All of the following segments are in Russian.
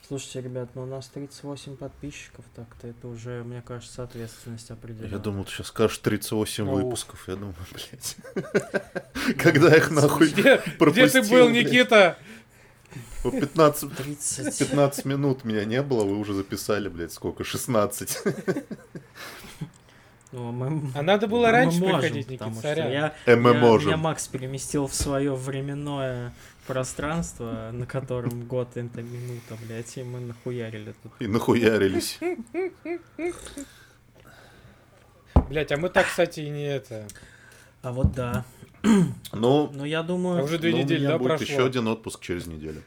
Слушайте, ребят, ну у нас 38 подписчиков, так-то это уже, мне кажется, ответственность определенная. Я думал, ты сейчас скажешь 38 выпусков. Я думаю, блядь. Когда их нахуй пропустил? Где ты был, Никита? 15 минут меня не было, вы уже записали, блядь, сколько? 16. А надо было раньше приходить, Никита, сорян. Меня Макс переместил в свое временное пространство, на котором год это минута, блядь, и мы нахуярили тут. И нахуярились. Блядь, а мы так, кстати, и не это... А вот да. Ну, я думаю... А уже 2 недели, да, будет прошло? еще один отпуск через неделю.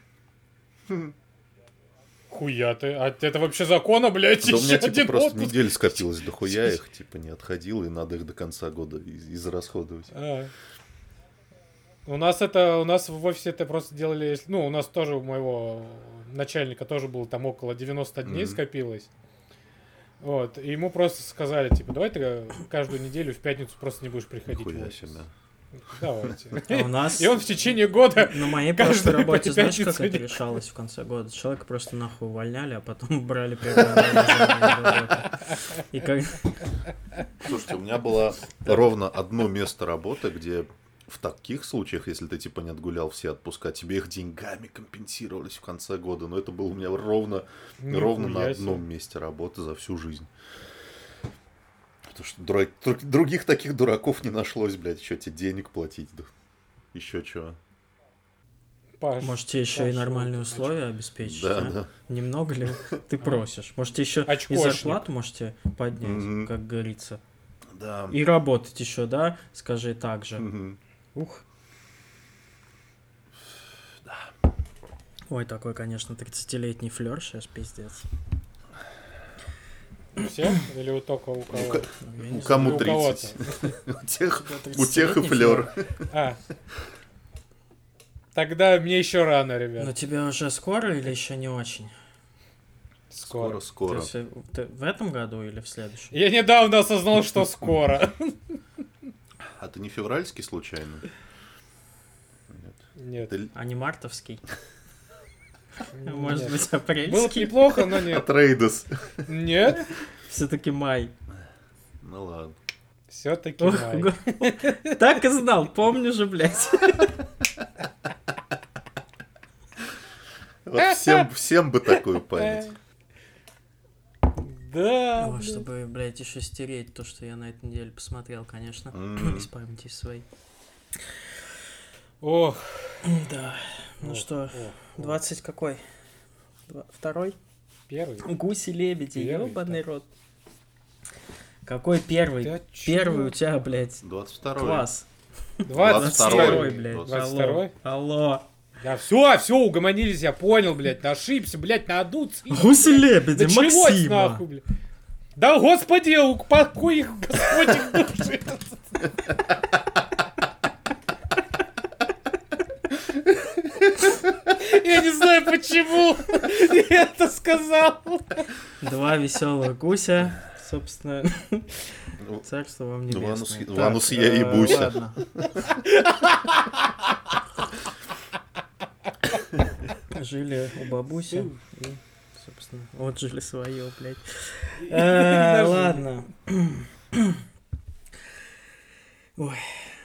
Хуя ты. А это вообще закона, блядь, Да у еще меня, один просто отпуск. недель скопилось до хуя, их, не отходил, и надо их до конца года израсходовать. У нас в офисе это просто делали... Ну, у нас тоже у моего начальника тоже было там около 90 дней скопилось. Вот. И ему просто сказали, типа, давай ты каждую неделю в пятницу просто не будешь приходить в офис. Давайте. А у нас... И он в течение года... На моей прошлой работе, знаешь, как это решалось в конце года? Человека просто нахуй увольняли, а потом брали и как... Слушайте, у меня было ровно одно место работы, где в таких случаях, если ты типа не отгулял все отпуска, тебе их деньгами компенсировались в конце года. Но это было у меня ровно на одном месте работы за всю жизнь. Потому что других таких дураков не нашлось, блядь, еще тебе денег платить, да. Еще чего. Можете еще и нормальные условия обеспечить, да? Немного ли ты просишь? Можете еще и зарплату можете поднять, как говорится. Да. И работать еще, да? Скажи так же. Ух. Да. Ой, такой, конечно, 30-летний флёр сейчас, пиздец. Все? Или только у кого? Кому 30? У тех и флёр. Тогда мне еще рано, ребят. Но тебе уже скоро или еще не очень? Скоро. Ты в этом году или в следующем? Я недавно осознал, что скоро. А ты не февральский случайно? Нет. А не мартовский? Может быть, апрельский? Было бы неплохо, но нет. От Рейдос. Нет. Все-таки май. Ну ладно. Все-таки май. Так и знал, помню же, блядь. Вот всем бы такую память. Да. Ну, чтобы, блядь, еще стереть то, что я на этой неделе посмотрел, конечно. Из памяти своей. Ох. Да. Ну что, 20 какой? 2-й? Первый. Гуси-лебеди, ёбаный рот. Какой первый? Да первый у тебя, блядь. 22-й. Класс. 22-й, блядь. 22-й? Алло. Да все, угомонились, я понял, блядь, ошибся, блядь, на одну цифру. Гуси-лебеди, Максима. Нахуй, блядь. Да, господи, упокой их, Господь их души. Я не знаю, почему я это сказал. 2 веселых гуся, собственно. Царство вам небесное. Ванус я и Буся. Ладно. Жили у бабуси и, собственно, отжили свое, блядь. Ладно. Ой.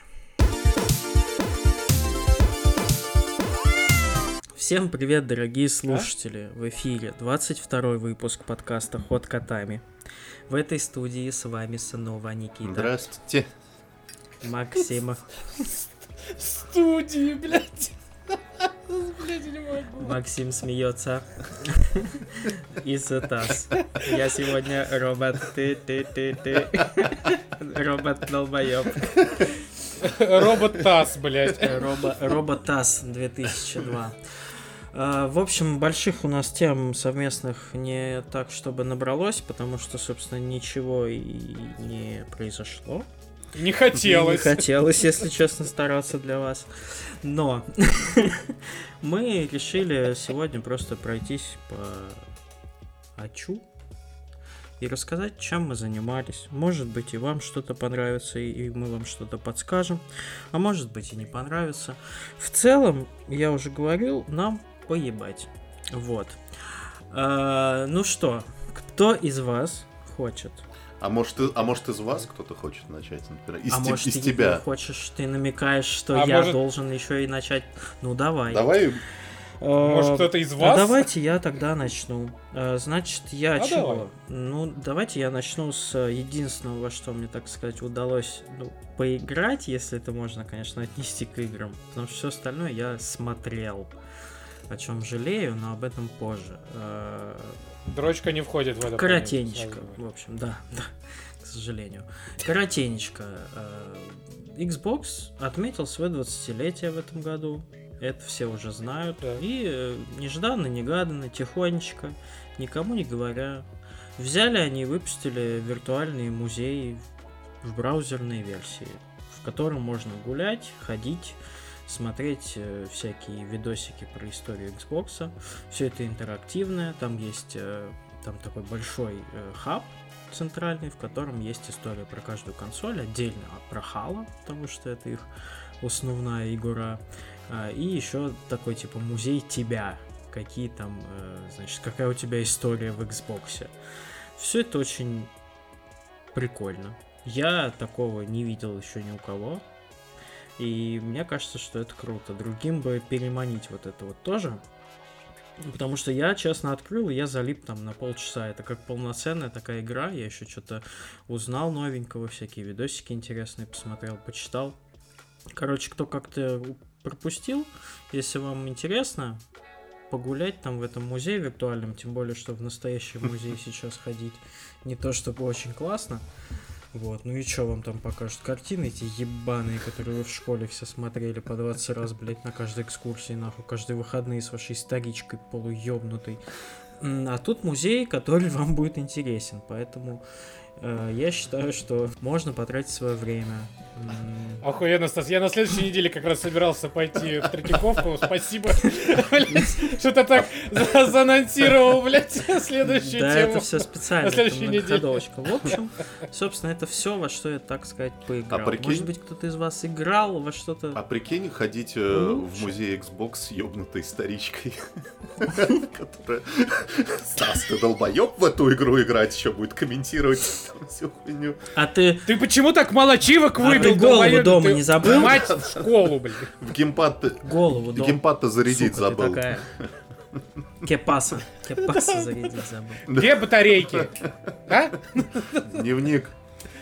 Всем привет, дорогие слушатели! В эфире 22-й выпуск подкаста «Ход котами». В этой студии с вами снова Никита. Здравствуйте. Максим. Студии, блядь. Блядь, не могу. Максим смеется. И Тасс. Я сегодня робот. Ты. Робот долбоёб. Робот Тасс, блядь. Робот Тасс 2002. В общем, больших у нас тем совместных не так, чтобы набралось, потому что, собственно, ничего и не произошло. Не хотелось. Не хотелось, если честно, стараться для вас. Но мы решили сегодня просто пройтись по АЧУ и рассказать, чем мы занимались. Может быть, и вам что-то понравится, и мы вам что-то подскажем. А может быть, и не понравится. В целом, я уже говорил, нам поебать. Вот. Ну что, кто из вас хочет? А может из вас кто-то хочет начать, например? Может, из ты тебя? хочешь, ты намекаешь, что А я может- должен еще и начать? Ну, давай. Давай. Может, кто-то из вас? Давайте я тогда начну. Значит, я А чего? давай. Ну, давайте я начну с единственного, во что мне, так сказать, удалось поиграть, если это можно, конечно, отнести к играм. Потому что все остальное я смотрел. О чем жалею, но об этом позже. Дрочка не входит в это. Коротенечко. сразу В говорю. общем, да, к сожалению. Коротенечко. Xbox отметил свое 20-летие в этом году. Это все уже знают. Да. И нежданно-негаданно, тихонечко, никому не говоря, взяли они и выпустили виртуальный музей в браузерной версии, в котором можно гулять, ходить, смотреть всякие видосики про историю Xbox. Все это интерактивное. Там есть там такой большой хаб центральный, в котором есть история про каждую консоль, отдельно про Halo, потому что это их основная игра. И еще такой типа музей тебя. Какие там, значит, какая у тебя история в Xbox. Все это очень прикольно. Я такого не видел еще ни у кого. И мне кажется, что это круто. Другим бы переманить вот это вот тоже. Потому что я, честно, открыл, и я залип там на полчаса. Это как полноценная такая игра. Я еще что-то узнал новенького, всякие видосики интересные посмотрел, почитал. Короче, кто как-то пропустил, если вам интересно погулять там в этом музее виртуальном, тем более, что в настоящий музей сейчас ходить не то чтобы очень классно. Вот, ну и что вам там покажут? Картины эти ебаные, которые вы в школе все смотрели по 20 раз, блять, на каждой экскурсии, нахуй, каждые выходные с вашей старичкой полуёбнутой. А тут музей, который вам будет интересен, поэтому я считаю, что можно потратить свое время. Охуенно, Стас. Я на следующей неделе как раз собирался пойти в Третьяковку. Спасибо. Блядь, что-то так заанонсировал, блядь, следующую Да, тему. это все специально, На следующей это неделе. многоходовочка. В общем, собственно, это все, во что я, так сказать, поиграл. А прикинь- Может быть, кто-то из вас играл во что-то... А прикинь, ходить Лучше. в музей Xbox с ёбнутой старичкой, которая... Стас, ты долбоёб в эту игру играть, еще будет комментировать там всю хуйню. А ты Ты почему так мало ачивок ты выбил? голову долбоёб? дома Ты не забыл? Мать в школу, блин. В геймпад-то голову зарядить Сука, ты забыл. такая. Кепаса зарядить забыл. Где батарейки? А? Дневник.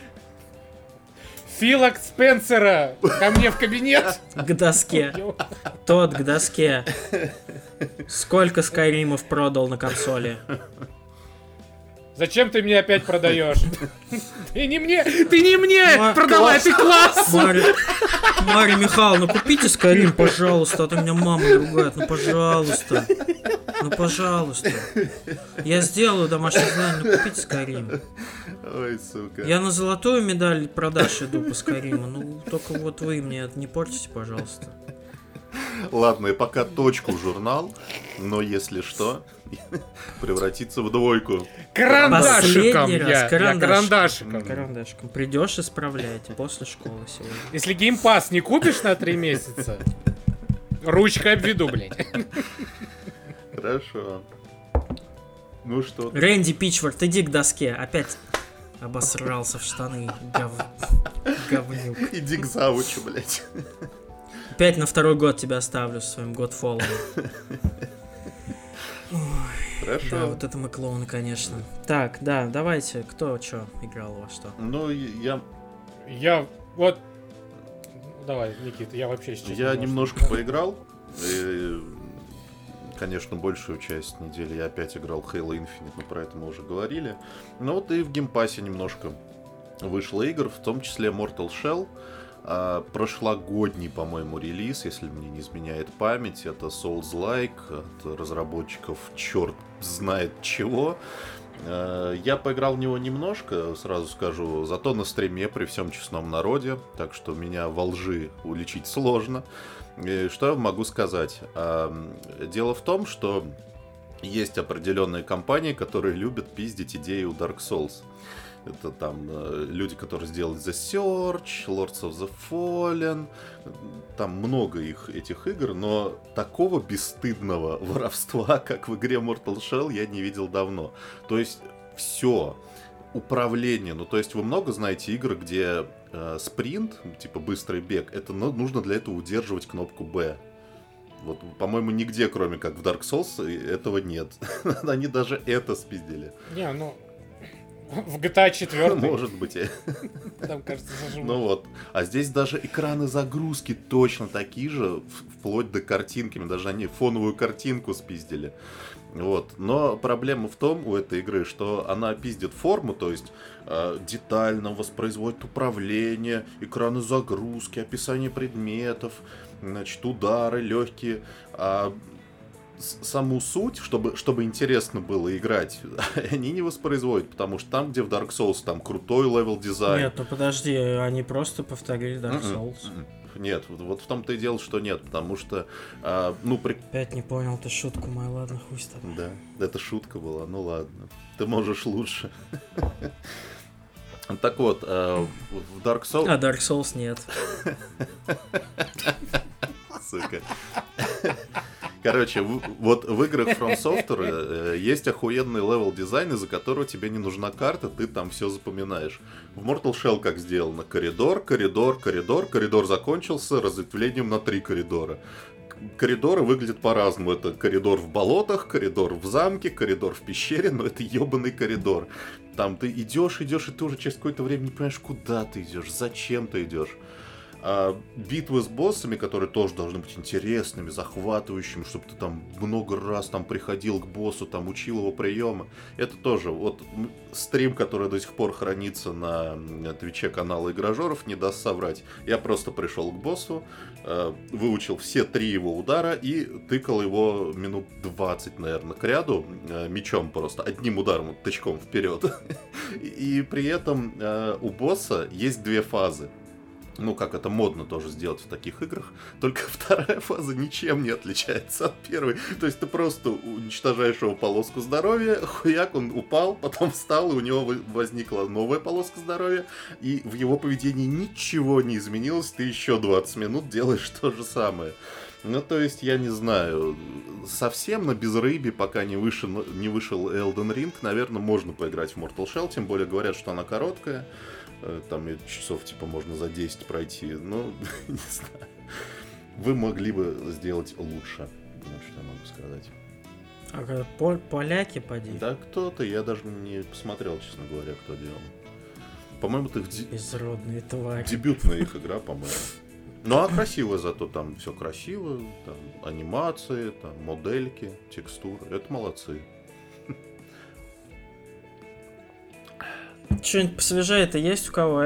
Фила Спенсера ко мне в кабинет. К доске. Тот к доске. Сколько Скайримов продал на консоли? Зачем ты мне опять продаешь? Ты не мне продавай, класс. ты класс. Марья Михайловна, купите Скайрим, пожалуйста, а то меня мама ругает. Ну, пожалуйста. Ну, пожалуйста. Я сделаю домашнее задание, ну, купите Скайрим. Ой, сука. Я на золотую медаль продаж иду по Скайриму. Ну, только вот вы мне не портите, пожалуйста. Ладно, и пока точку в журнал, но если что, превратится в двойку. Карандашиком Последний раз, я карандашиком. Карандашиком. Придешь исправлять после школы сегодня. Если геймпас не купишь на 3 месяца, ручкой обведу, блядь. Хорошо. Ну что? Рэнди Пичфорд, иди к доске. Опять обосрался в штаны. Говнюк. Иди к завучу, блядь. Опять на второй год тебя оставлю с своим Godfall. Хорошо. Да, вот это мы клоуны, конечно. Так, да, давайте, кто что играл во что? Ну, я Вот. Давай, Никита, я вообще сейчас. немножко поиграл. И, конечно, большую часть недели я опять играл в Halo Infinite, но про это мы уже говорили. Но вот и в геймпассе немножко вышло игр, в том числе Mortal Shell. Прошлогодний, по-моему, релиз, если мне не изменяет память. Это Souls-like от разработчиков черт знает чего. Я поиграл в него немножко, сразу скажу, зато на стриме при всем честном народе, так что меня во лжи уличить сложно. И что я могу сказать? Дело в том, что есть определенные компании, которые любят пиздить идеи у Dark Souls. Это там люди, которые сделали The Search, Lords of the Fallen. Там много этих игр, но такого бесстыдного воровства, как в игре Mortal Shell, я не видел давно. То есть все, управление. Ну, то есть вы много знаете игр, где спринт, типа быстрый бег, это нужно для этого удерживать кнопку B. Вот, по-моему, нигде, кроме как в Dark Souls, этого нет. Они даже это спиздили. Не, ну... В GTA 4. Может быть. Там, кажется, зажимают. Ну вот. А здесь даже экраны загрузки точно такие же, вплоть до картинки. Даже они фоновую картинку спиздили. Вот. Но проблема в том у этой игры, что она пиздит форму, то есть детально воспроизводит управление, экраны загрузки, описание предметов, значит, удары легкие. Саму суть, чтобы интересно было играть, они не воспроизводят, потому что там, где в Dark Souls, там крутой левел-дизайн. Нет, ну подожди, они просто повторили Dark Souls. Нет, вот в том-то и дело, что нет, потому что, Опять не понял ты шутку мою, ладно, хуй с тобой. Да, это шутка была, ну ладно, ты можешь лучше. Так вот, в Dark Souls... А Dark Souls нет. Сука. Короче, вот в играх From Software есть охуенный левел-дизайн, из-за которого тебе не нужна карта, ты там все запоминаешь. В Mortal Shell как сделано? Коридор, коридор закончился разветвлением на 3 коридора. Коридоры выглядят по-разному. Это коридор в болотах, коридор в замке, коридор в пещере, но это ебаный коридор. Там ты идешь, и ты уже через какое-то время не понимаешь, куда ты идешь, зачем ты идешь. А битвы с боссами, которые тоже должны быть интересными, захватывающими, чтобы ты там много раз там приходил к боссу, там учил его приемы. Это тоже вот стрим, который до сих пор хранится на твиче канала Игражоров, не даст соврать. Я просто пришел к боссу, выучил все 3 его удара и тыкал его минут 20, наверное, к ряду, мечом просто, одним ударом, тычком вперед. И при этом у босса есть 2 фазы. Ну, как это модно тоже сделать в таких играх. Только вторая фаза ничем не отличается от первой. То есть ты просто уничтожаешь его полоску здоровья, хуяк, он упал, потом встал, и у него возникла новая полоска здоровья, и в его поведении ничего не изменилось, ты еще 20 минут делаешь то же самое. Ну, то есть, я не знаю, совсем на безрыбье, пока не вышел Elden Ring, наверное, можно поиграть в Mortal Shell, тем более говорят, что она короткая. Там часов типа можно за 10 пройти. Ну, не знаю. Вы могли бы сделать лучше. Вот что я могу сказать. А поляки, поди. Да кто-то, я даже не посмотрел, честно говоря, кто делал. По-моему, это безродные твари. Дебютная их игра, по-моему. Ну, а красиво зато, там все красиво. Там анимации, там модельки, текстуры. Это молодцы. Что-нибудь посвежее-то есть у кого?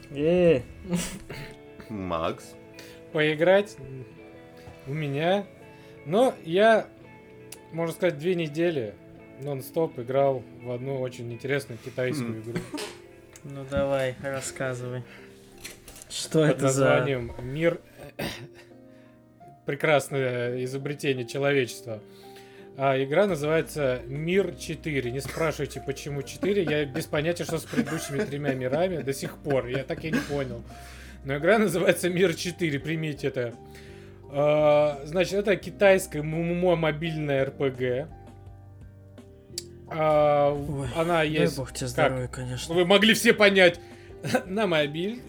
Макс. Поиграть у меня. Но я, можно сказать, 2 недели нон-стоп играл в одну очень интересную китайскую игру. Ну давай, рассказывай. Что под это за... названием «Мир». Прекрасное изобретение человечества. А игра называется «Мир 4». Не спрашивайте, почему 4. Я без понятия, что с предыдущими 3 мирами до сих пор. Я так и не понял. Но игра называется «Мир 4». Примите это. Значит, это китайская мобильная РПГ. Она есть... Дай бог тебе здоровья, конечно. Вы могли все понять. На мобиле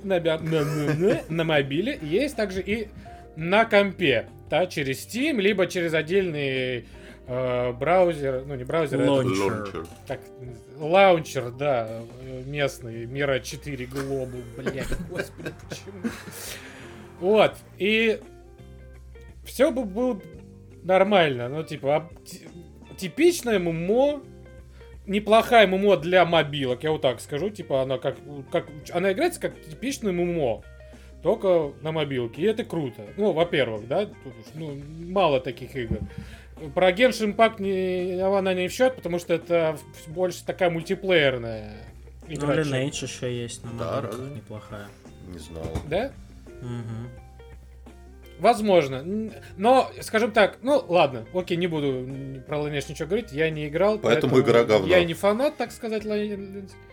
есть также и на компе. Да, через Steam, либо через отдельный... браузер, ну не браузер, Launcher. Так, лаунчер, да, местный, Мира 4 Global, блядь, господи, почему? Вот, и все бы было нормально, ну типа, типичное ММО, неплохая ММО для мобилок, я вот так скажу, типа она она играется как типичное ММО, только на мобилке, и это круто. Ну, во-первых, да, мало таких игр. Про Genshin Impact она не в счет, потому что это больше такая мультиплеерная игра. Ну, Lineage еще есть на мобилках, разве? неплохая. Не знал. Да? Угу. Возможно. Но, скажем так, ну ладно, окей, не буду про Lineage ничего говорить, я не играл. Поэтому игра говно. Я не фанат, так сказать,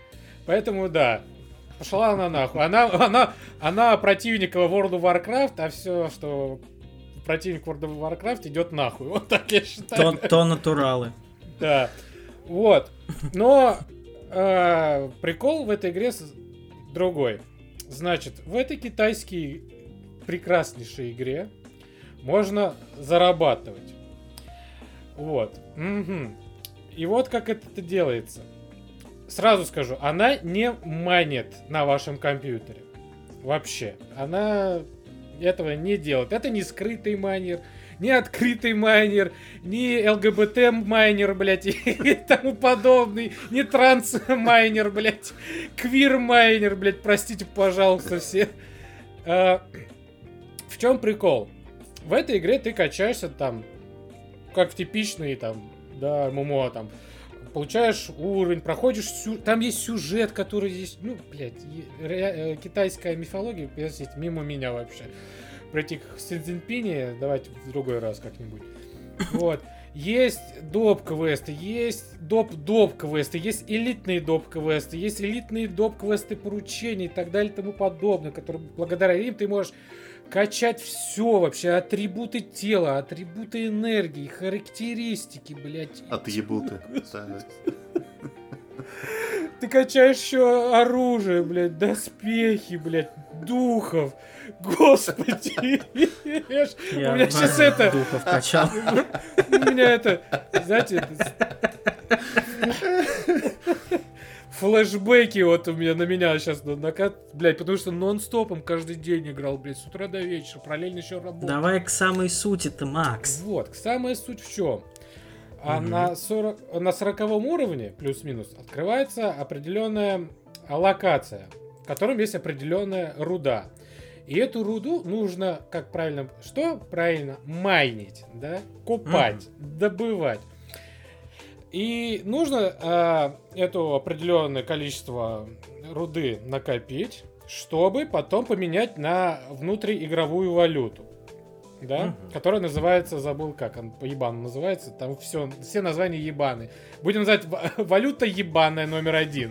Поэтому, да, пошла она нахуй. Она противник World of Warcraft, а все, что противник World of Warcraft, идет нахуй. Вот так я считаю. То натуралы. Да. Вот. Но прикол в этой игре другой. Значит, в этой китайской прекраснейшей игре можно зарабатывать. Вот. Угу. И вот как это делается. Сразу скажу, она не майнит на вашем компьютере. Вообще. Она этого не делает. Это не скрытый майнер, не открытый майнер, не ЛГБТ-майнер, блядь, и тому подобный, не транс-майнер, блядь, квир-майнер, блядь, простите, пожалуйста, все. В чем прикол? В этой игре ты качаешься там, как в типичный там, да, ММО, там, получаешь уровень, проходишь, там есть сюжет, который здесь, ну, блядь, китайская мифология, мимо меня вообще. Про этих Синьцзиньпине давайте в другой раз как-нибудь. Вот. Есть доп-квесты, есть доп-квесты, есть элитные доп-квесты, есть элитные доп-квесты поручений и так далее и тому подобное, которые благодаря им ты можешь качать все вообще, атрибуты тела, атрибуты энергии, характеристики, блядь. Атрибуты. Ты качаешь еще оружие, блядь, доспехи, блядь, духов. Господи! Я у меня сейчас это... духов качал. У меня это... Знаете... Флэшбэки вот у меня на меня сейчас накат... Блядь, потому что нон-стопом каждый день играл, блядь, с утра до вечера. Параллельно еще работал. Давай к самой сути-то, Макс. Вот, самая суть в чем? А на 40-м уровне, плюс-минус, открывается определенная локация, в котором есть определенная руда. И эту руду нужно, как правильно, что правильно, майнить, да, копать, добывать. И нужно это определенное количество руды накопить, чтобы потом поменять на внутриигровую валюту. Да, которая называется, забыл как, он по-ебану называется, там все названия ебаны. Будем называть валюта ебаная номер 1.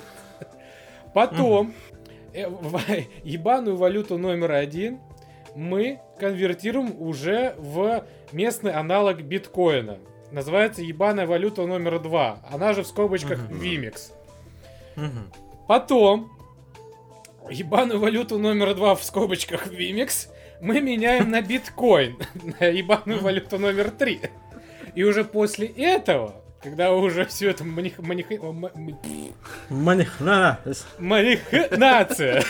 Потом ебаную валюту номер 1 мы конвертируем уже в местный аналог биткоина. Называется ебаная валюта номер 2. Она же в скобочках Vimex. Потом ебаную валюту номер 2 в скобочках Vimex мы меняем на биткоин, на ебаную валюту номер 3. И уже после этого, когда уже все это манихинация,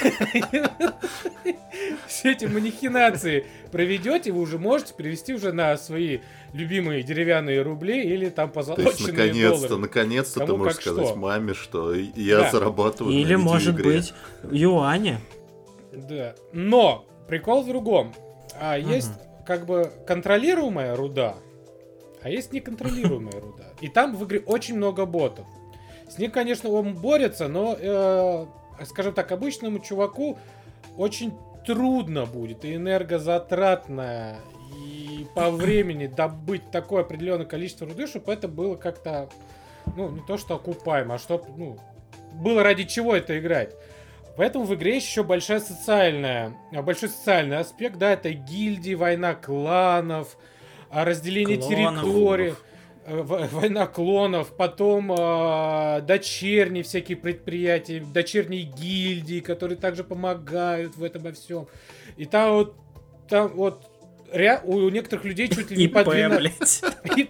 все эти манихинации проведете, вы уже можете перевести уже на свои любимые деревянные рубли или там позолоченные доллары. Наконец-то ты можешь сказать маме, что я зарабатываю или, может быть, юани. Да. Но прикол в другом. Есть как бы контролируемая руда, а есть неконтролируемая руда. И там в игре очень много ботов. С ним, конечно, он борется, но, скажем так, обычному чуваку очень трудно будет и энергозатратно, и по времени добыть такое определенное количество руды, чтобы это было как-то, ну, не то что окупаемо, а чтобы, ну, было ради чего это играть. Поэтому в игре есть еще большой социальный аспект, да, это гильдии, война кланов, разделение территорий, война клонов, потом дочерние всякие предприятия, дочерние гильдии, которые также помогают в этом во всем. И там вот у некоторых людей чуть ли не по 12...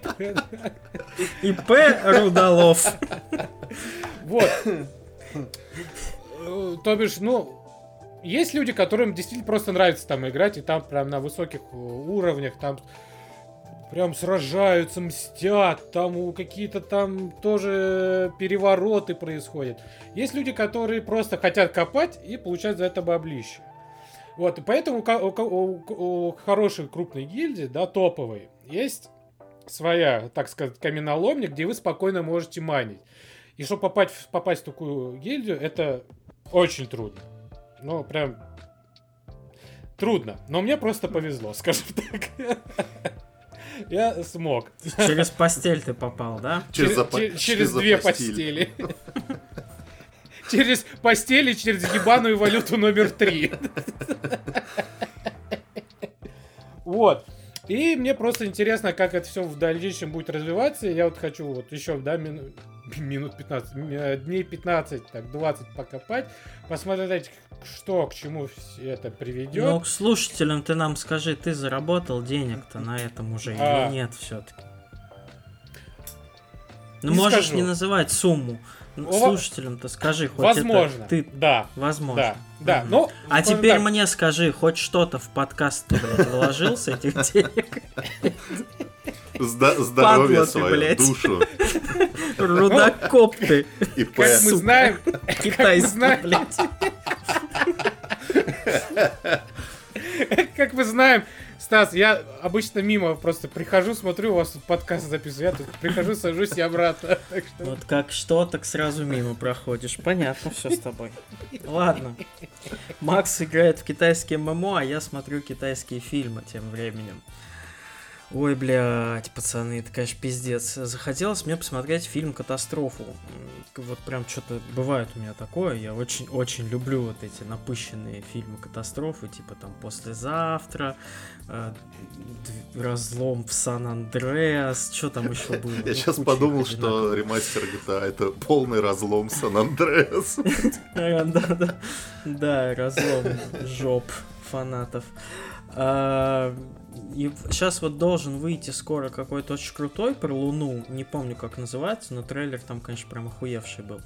ИП Рудолов. Вот. То бишь, ну, есть люди, которым действительно просто нравится там играть, и там прям на высоких уровнях, там прям сражаются, мстят, там какие-то там тоже перевороты происходят. Есть люди, которые просто хотят копать и получать за это баблище. Вот, и поэтому у хорошей крупной гильдии, да, топовой, есть своя, так сказать, каменоломня, где вы спокойно можете майнить. И чтобы попасть в такую гильдию, это очень трудно. Ну, прям трудно. Но мне просто повезло, скажем так. Я смог. Через постель ты попал, да? Через две постели. через постели, через ебаную валюту номер 3. Вот. И мне просто интересно, как это все в дальнейшем будет развиваться. Я вот хочу вот еще, да, минут 15, дней 15, так, 20 покопать, посмотреть, что к чему это приведет. Ну, к слушателям ты нам скажи, ты заработал денег-то на этом уже или нет все-таки? Ну, можешь скажу. не называть сумму. Слушателям-то скажи, хоть возможно, это ты... да. Возможно. Да. Ну, а теперь так. мне скажи, хоть что-то в подкаст ты, блядь, вложил с этих денег? Здоровье свое, душу. Рудокоп ты. Как мы знаем... Китайский, блядь. Как мы знаем, Стас, я обычно мимо просто прихожу, смотрю, у вас тут подкаст записываю, я тут прихожу, сажусь и обратно. Так что... Вот как что, так сразу мимо проходишь. Понятно все с тобой. Ладно. Макс играет в китайские ММО, а я смотрю китайские фильмы тем временем. Ой, блядь, пацаны, это, конечно, пиздец. Захотелось мне посмотреть фильм «Катастрофу». Вот прям что-то бывает у меня такое. Я очень люблю вот эти напыщенные фильмы «Катастрофы», типа там «Послезавтра», «Разлом в Сан-Андреас», что там еще было? Я сейчас подумал, что ремастер GTA — это полный разлом Сан-Андреас. Да, разлом жоп фанатов. И сейчас вот должен выйти скоро какой-то очень крутой про Луну, не помню как называется, но трейлер там, конечно, прям охуевший был.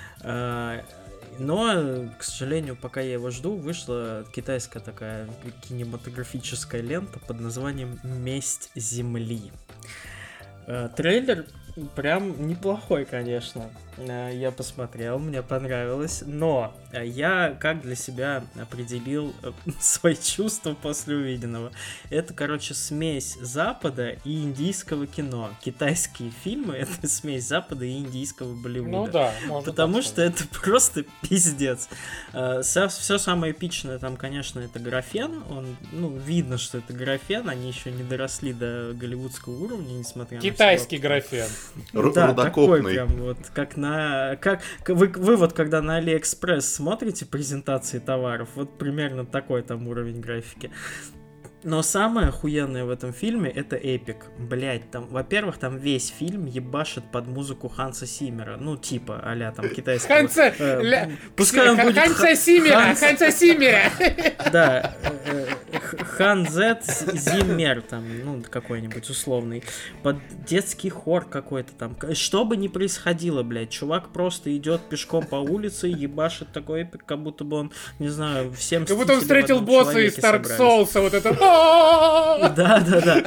Но, к сожалению, пока я его жду, вышла китайская такая кинематографическая лента под названием «Месть Земли». Трейлер прям неплохой, конечно. Я посмотрел, мне понравилось. Но я как для себя определил свои чувства после увиденного. Это, короче, смесь Запада и индийского кино. Китайские фильмы — это смесь Запада и индийского Болливуда. Ну да, можно. Потому что это просто пиздец. Все самое эпичное там, конечно, это графен. Видно, что это графен. Они еще не доросли до голливудского уровня, несмотря китайский графен. Да, такой прям вот, как вы вот когда на Алиэкспресс смотрите презентации товаров, вот примерно такой там уровень графики. Но самое охуенное в этом фильме — это эпик. Блять, там, во-первых, там весь фильм ебашит под музыку Ханса Симмера. Ну, типа, а-ля там китайского... Пускай он будет... Ханса Симмера! Да, Ханзет Зиммер, там, ну, какой-нибудь условный. Под детский хор какой-то там. Что бы ни происходило, блядь, чувак просто идет пешком по улице и ебашит такой эпик, как будто бы он, не знаю, всем... Как будто он встретил босса из Dark Souls, вот это... Да.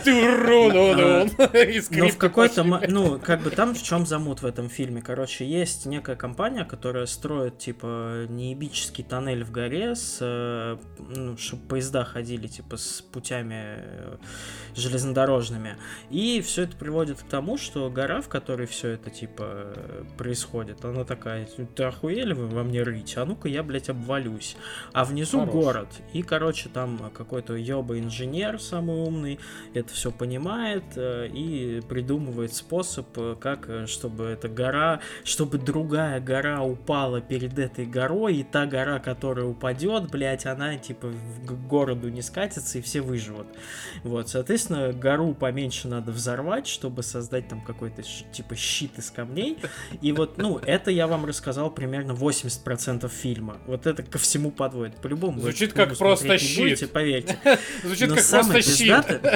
Но в какой-то... Ну, как бы там в чем замут в этом фильме? Короче, есть некая компания, которая строит, типа, неебический тоннель в горе, чтобы поезда ходили, типа, с путями железнодорожными. И все это приводит к тому, что гора, в которой все это, типа, происходит, она такая: ты охуели вы во мне рыть? А ну-ка я, блядь, обвалюсь. А внизу город. И, короче, там какой-то ёба-инженер самый умный это все понимает и придумывает способ, как, чтобы эта гора, чтобы другая гора упала перед этой горой, и та гора, которая упадет, блядь, она, типа, к городу не скатится, и все выживут. Вот, соответственно, гору поменьше надо взорвать, чтобы создать там какой-то, типа, щит из камней. И вот, ну, это я вам рассказал примерно 80% фильма. Вот это ко всему подводит. По-любому. Звучит как просто щит. Будете, поверьте. Звучит как просто щит.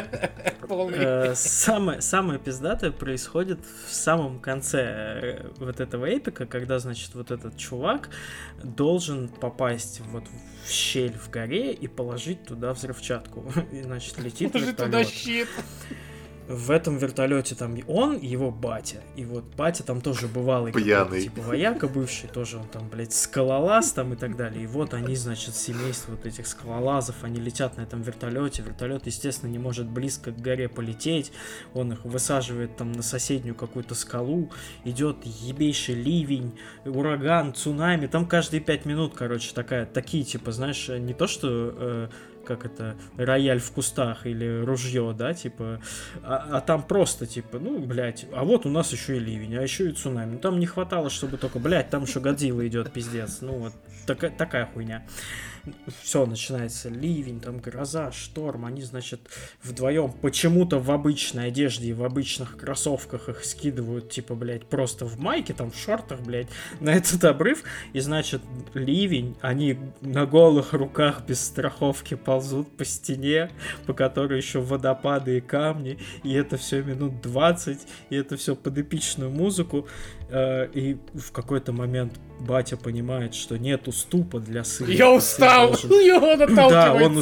Самое пиздатое происходит в самом конце вот этого эпика, когда, значит, вот этот чувак должен попасть вот в щель в горе и положить туда взрывчатку. И, значит, летит вертолет. В этом вертолете там он и его батя. И вот батя там тоже бывалый. Пьяный. Типа вояка бывший, тоже он там, блядь, скалолаз там и так далее. И вот они, значит, семейство вот этих скалолазов, они летят на этом вертолете. Вертолет, естественно, не может близко к горе полететь. Он их высаживает там на соседнюю какую-то скалу. Идет ебейший ливень, ураган, цунами. Там каждые 5 минут, короче, такие, типа, знаешь, не то, что... как это, рояль в кустах или ружье, да, типа, а там просто, типа, ну, блядь, а вот у нас еще и ливень, а еще и цунами. Ну, там не хватало, чтобы только, блядь, там еще Годзилла идет, пиздец. Ну, вот такая хуйня. Все, начинается ливень, там гроза, шторм. Они, значит, вдвоем почему-то в обычной одежде и в обычных кроссовках их скидывают, типа, блядь, просто в майке, там, в шортах, блядь, на этот обрыв. И, значит, ливень, они на голых руках без страховки ползут по стене, по которой еще водопады и камни. И это все минут 20, и это все под эпичную музыку. И в какой-то момент батя понимает, что нет уступа для сына. Я устал! Да, он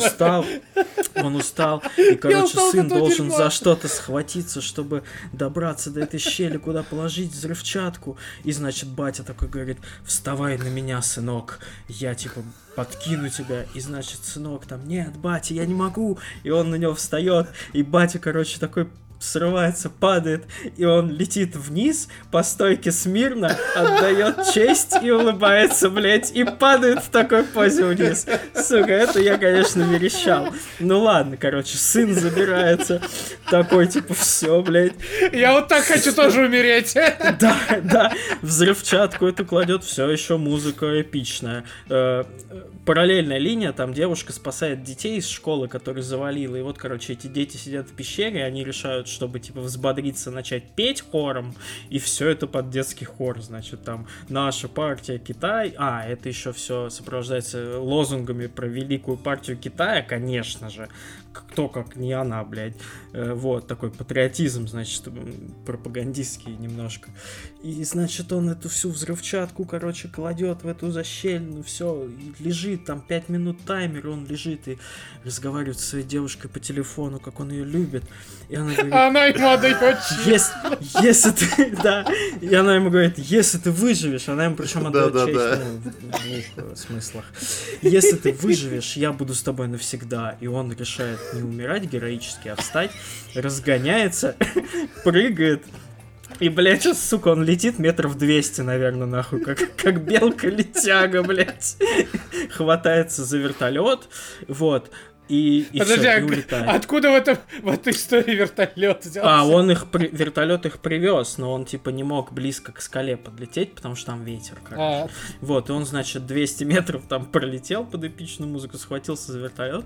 устал. И, короче, сын должен за что-то схватиться, чтобы добраться до этой щели, куда положить взрывчатку. И, значит, батя такой говорит: вставай на меня, сынок, я, типа, подкину тебя. И, значит, сынок там: нет, батя, я не могу. И он на него встает, и батя, короче, такой срывается, падает, и он летит вниз по стойке смирно, отдает честь и улыбается, блять, и падает в такой позе вниз. Сука, это я, конечно, верещал. Ну ладно, короче, сын забирается, такой, типа, все, блять. Я вот так хочу тоже умереть. Да, взрывчатку эту кладет, все еще музыка эпичная. Параллельная линия, там девушка спасает детей из школы, которые завалила, и вот, короче, эти дети сидят в пещере, они решают, чтобы, типа, взбодриться, начать петь хором, и все это под детский хор, значит, там, наша партия Китай, это еще все сопровождается лозунгами про великую партию Китая, конечно же, кто как не она, блядь, вот, такой патриотизм, значит, пропагандистский немножко, и, значит, он эту всю взрывчатку, короче, кладет в эту защельную, все, лежит, там 5 минут таймер, он лежит и разговаривает со своей девушкой по телефону, как он ее любит, и она говорит: она ему отдает если ты, да, и она ему говорит: если ты выживешь, она ему причем отдает честь, в двух смыслах, если ты выживешь, я буду с тобой навсегда, и он решает не умирать героически, а встать, разгоняется, прыгает. И, блядь, сейчас, сука, он летит метров 200, наверное, нахуй, как белка-летяга, блядь. Хватается за вертолет, вот, и подожди, все, и улетает. Откуда в этой истории вертолет взялся? Вертолет их привез, но он, типа, не мог близко к скале подлететь, потому что там ветер, короче. Вот, и он, значит, 200 метров там пролетел под эпичную музыку, схватился за вертолет.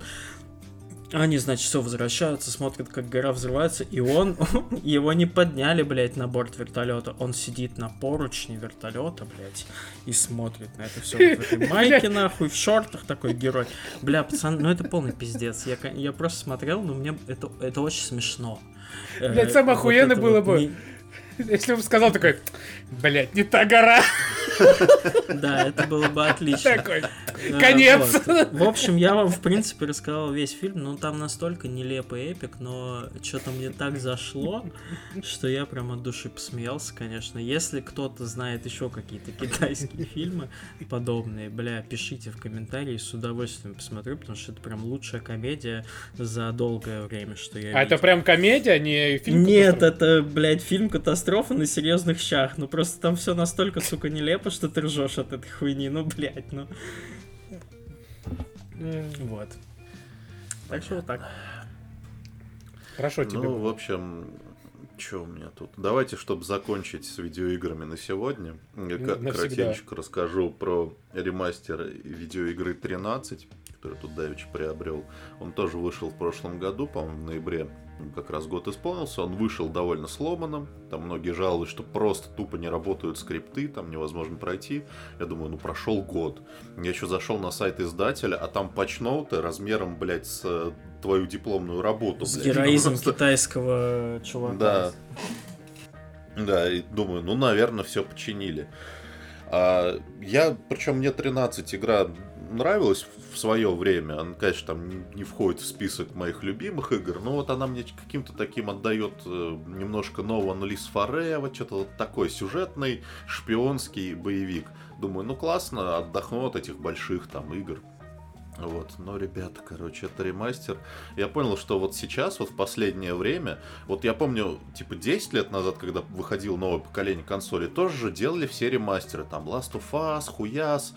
Они, значит, все возвращаются, смотрят, как гора взрывается, и его не подняли, блядь, на борт вертолета. Он сидит на поручне вертолета, блядь, и смотрит на это все вот в этой майке, нахуй, в шортах, такой герой. Бля, пацан, ну это полный пиздец. Я просто смотрел, но мне это очень смешно. Блядь, самое охуенное было бы, если бы сказал такой: блядь, не та гора. Да, это было бы отлично. Такой, конец. Вот. В общем, я вам, в принципе, рассказал весь фильм. Ну, там настолько нелепый эпик, но что-то мне так зашло, что я прям от души посмеялся, конечно. Если кто-то знает еще какие-то китайские фильмы подобные, бля, пишите в комментарии, с удовольствием посмотрю, потому что это прям лучшая комедия за долгое время, что я видел. Это прям комедия, не фильм? Нет, это, блядь, фильм-катастрофа на серьезных щах. Ну, просто там все настолько, сука, нелепо, что ты ржешь от этой хуйни. Ну, блядь, ну. Вот. Так что вот так. Хорошо тебе. Ну, в общем, что у меня тут? Давайте, чтобы закончить с видеоиграми на сегодня, я коротенько расскажу про ремастер видеоигры 13, который тут давеча приобрел. Он тоже вышел в прошлом году, по-моему, в ноябре. Как раз год исполнился, он вышел довольно сломанным, там многие жалуются, что просто тупо не работают скрипты, там невозможно пройти. Я думаю, ну прошел год. Я еще зашел на сайт издателя, а там патчноуты размером, блядь, с твою дипломную работу. С героизм просто китайского чувака. Да, и думаю, ну, наверное, все починили. Причем мне 13 игра нравилась в свое время. Она, конечно, там не входит в список моих любимых игр, но вот она мне каким-то таким отдает немножко нового Анлис Форе, вот что-то вот такой сюжетный шпионский боевик. Думаю, ну классно, отдохну от этих больших там игр. Вот, но, ребята, короче, это ремастер. Я понял, что вот сейчас, вот в последнее время, вот я помню, типа 10 лет назад, когда выходило новое поколение консолей, тоже же делали все ремастеры, там Last of Us, Хуяс,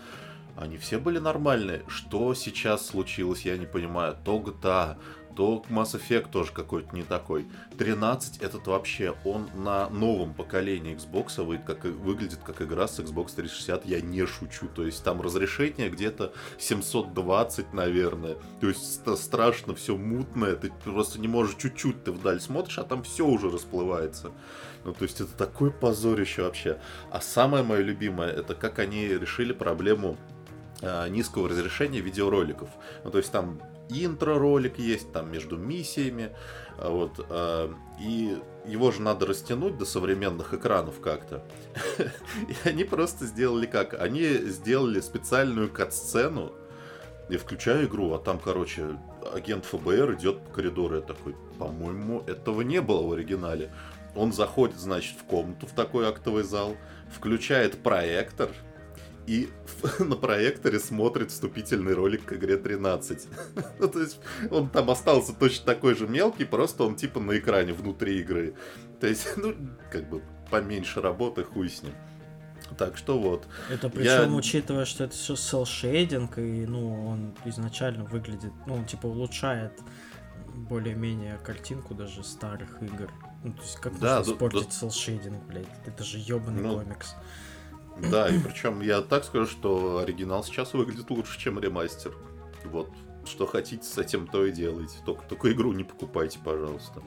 они все были нормальные. Что сейчас случилось, я не понимаю. То GTA, то Mass Effect тоже какой-то не такой. 13 этот вообще, он на новом поколении Xbox выглядит как игра с Xbox 360, я не шучу. То есть там разрешение где-то 720, наверное. То есть страшно, все мутное, ты просто не можешь, чуть-чуть ты вдаль смотришь, а там все уже расплывается. Ну, то есть это такое позорище вообще. А самое мое любимое, это как они решили проблему низкого разрешения видеороликов. Ну, то есть там интро-ролик есть, там между миссиями, вот, и его же надо растянуть до современных экранов как-то. И они просто сделали как? Они сделали специальную кат-сцену, и включаю игру, а там, короче, агент ФБР идет по коридору, я такой, по-моему, этого не было в оригинале. Он заходит, значит, в комнату, в такой актовый зал, включает проектор, и на проекторе смотрит вступительный ролик к игре 13. Ну, то есть он там остался точно такой же мелкий, просто он типа на экране внутри игры. То есть, ну, как бы поменьше работы, хуй с ним. Так что вот. Это причем, учитывая, что это все селл-шейдинг, и, ну, он изначально выглядит, ну, он типа улучшает более-менее картинку даже старых игр. Ну, то есть как можно испортить селл-шейдинг, блядь? Это же ёбаный комикс. Да, и причем я так скажу, что оригинал сейчас выглядит лучше, чем ремастер. Вот, что хотите с этим, то и делайте. Только игру не покупайте, пожалуйста.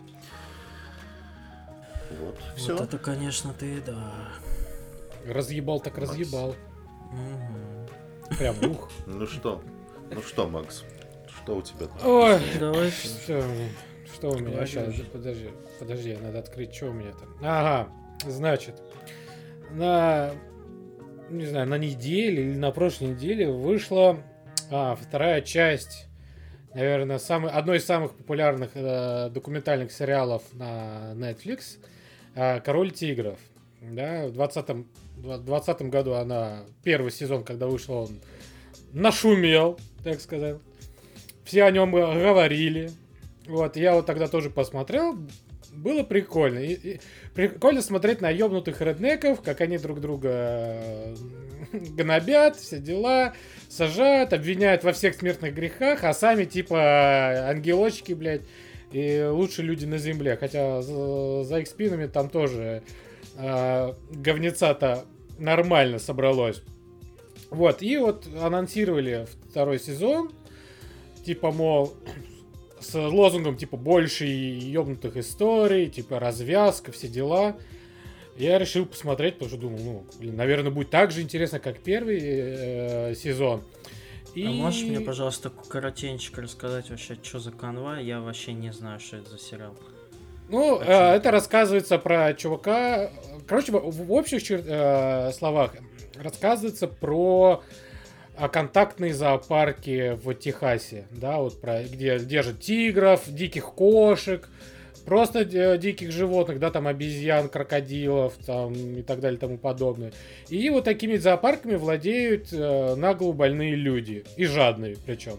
Вот, все. Вот это, конечно, ты, да. Разъебал так Макс. Разъебал. Угу. Прям ух. Ну что, Макс, что у тебя там? Ой, Давай. Что у меня? Сейчас, подожди, надо открыть, что у меня там. Ага, значит, не знаю, на неделе или на прошлой неделе вышла вторая часть, наверное, одной из самых популярных документальных сериалов на Netflix, «Король тигров». Да, в 2020 году первый сезон, когда вышел, он нашумел, так сказать. Все о нем говорили. Вот, я вот тогда тоже посмотрел. Было прикольно. И прикольно смотреть на ёбнутых реднеков, как они друг друга гнобят, все дела, сажают, обвиняют во всех смертных грехах, а сами типа ангелочки, блядь, и лучшие люди на земле. Хотя за их спинами там тоже говнеца-то нормально собралось. Вот, и вот анонсировали второй сезон, типа, мол, с лозунгом, типа, больше ёбнутых историй, типа, развязка, все дела. Я решил посмотреть, потому что думал, наверное, будет так же интересно, как первый сезон. А можешь мне, пожалуйста, коротенько рассказать вообще, что за канва? Я вообще не знаю, что это за сериал. Ну, это рассказывается про чувака. Короче, в общих словах рассказывается про контактные зоопарки в Техасе, да, вот где держат тигров, диких кошек, просто диких животных, да, там обезьян, крокодилов, там и так далее, тому подобное. И вот такими зоопарками владеют наглобольные люди, и жадные причем.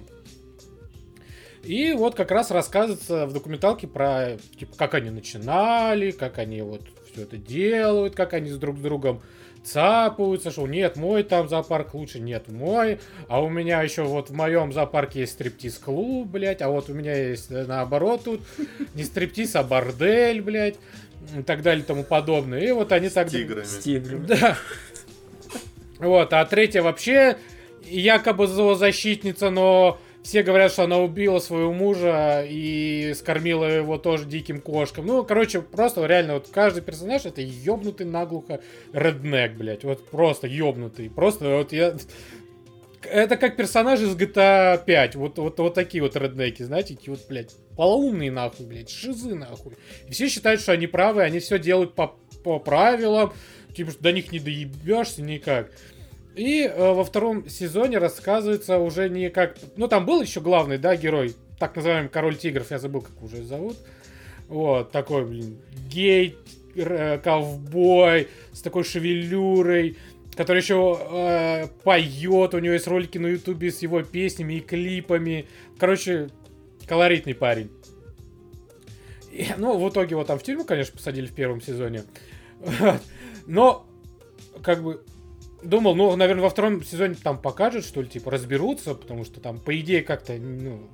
И вот как раз рассказывается в документалке про, типа, как они начинали, как они вот все это делают, как они друг с другом цапаются, что нет, мой там зоопарк лучше, нет, мой, а у меня еще вот в моем зоопарке есть стриптиз-клуб, блядь, а вот у меня есть наоборот тут не стриптиз, а бордель, блядь, и так далее, и тому подобное. И вот они так... С тиграми. Да. Вот, а третья вообще якобы зоозащитница, но все говорят, что она убила своего мужа и скормила его тоже диким кошкам. Ну, короче, просто реально вот каждый персонаж это ёбнутый наглухо реднек, блядь. Вот просто ёбнутый. Просто вот я... Это как персонажи из GTA 5. Вот такие вот реднеки, знаете, эти вот, блядь, полоумные нахуй, блядь, шизы нахуй. И все считают, что они правы, они все делают по правилам. Типа, что до них не доебешься никак. И во втором сезоне рассказывается уже не как... Ну, там был еще главный, да, герой, так называемый Король Тигров, я забыл, как его уже зовут. Вот, такой, блин, гей, ковбой, с такой шевелюрой, который еще поет, у него есть ролики на ютубе с его песнями и клипами. Короче, колоритный парень. И, ну, в итоге его там в тюрьму, конечно, посадили в первом сезоне. Но, как бы... думал, ну, наверное, во втором сезоне там покажут, что ли, типа, разберутся, потому что там, по идее, как-то, ну,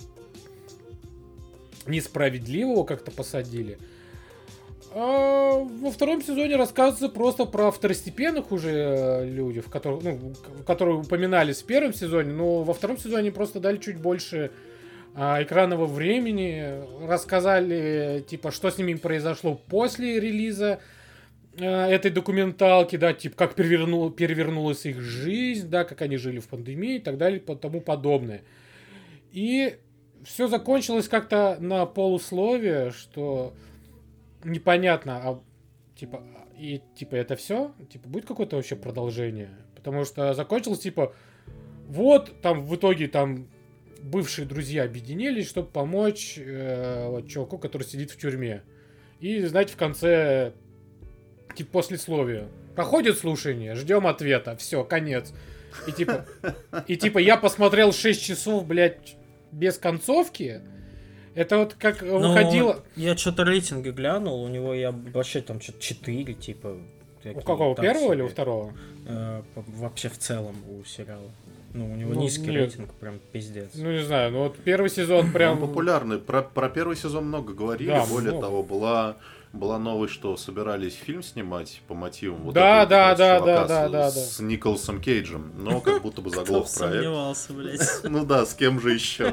несправедливо как-то посадили. А во втором сезоне рассказывается просто про второстепенных уже людей, которые упоминались в первом сезоне, но во втором сезоне просто дали чуть больше экранного времени, рассказали, типа, что с ними произошло после релиза этой документалки, да, типа, как перевернулась их жизнь, да, как они жили в пандемии и так далее, и тому подобное. И все закончилось как-то на полусловие, что непонятно, типа, это все? Типа, будет какое-то вообще продолжение? Потому что закончилось, типа, вот, там, в итоге, там, бывшие друзья объединились, чтобы помочь чуваку, который сидит в тюрьме. И, знаете, в конце, типа, послесловие. Проходит слушание, ждем ответа, все, конец. И типа, я посмотрел 6 часов, блядь, без концовки. Это вот как выходило... Я что-то рейтинги глянул, у него я вообще там что-то 4, типа... У какого, первого себе. Или у второго? Вообще в целом у сериала. Ну, у него низкий рейтинг, прям пиздец. Ну, не знаю, ну вот первый сезон прям... Он популярный, про первый сезон много говорили, да, более того, была новость, что собирались фильм снимать по мотивам вот да. С Николасом Кейджем, но как будто бы заглох проект. Сомневался, блядь. Ну да, с кем же еще?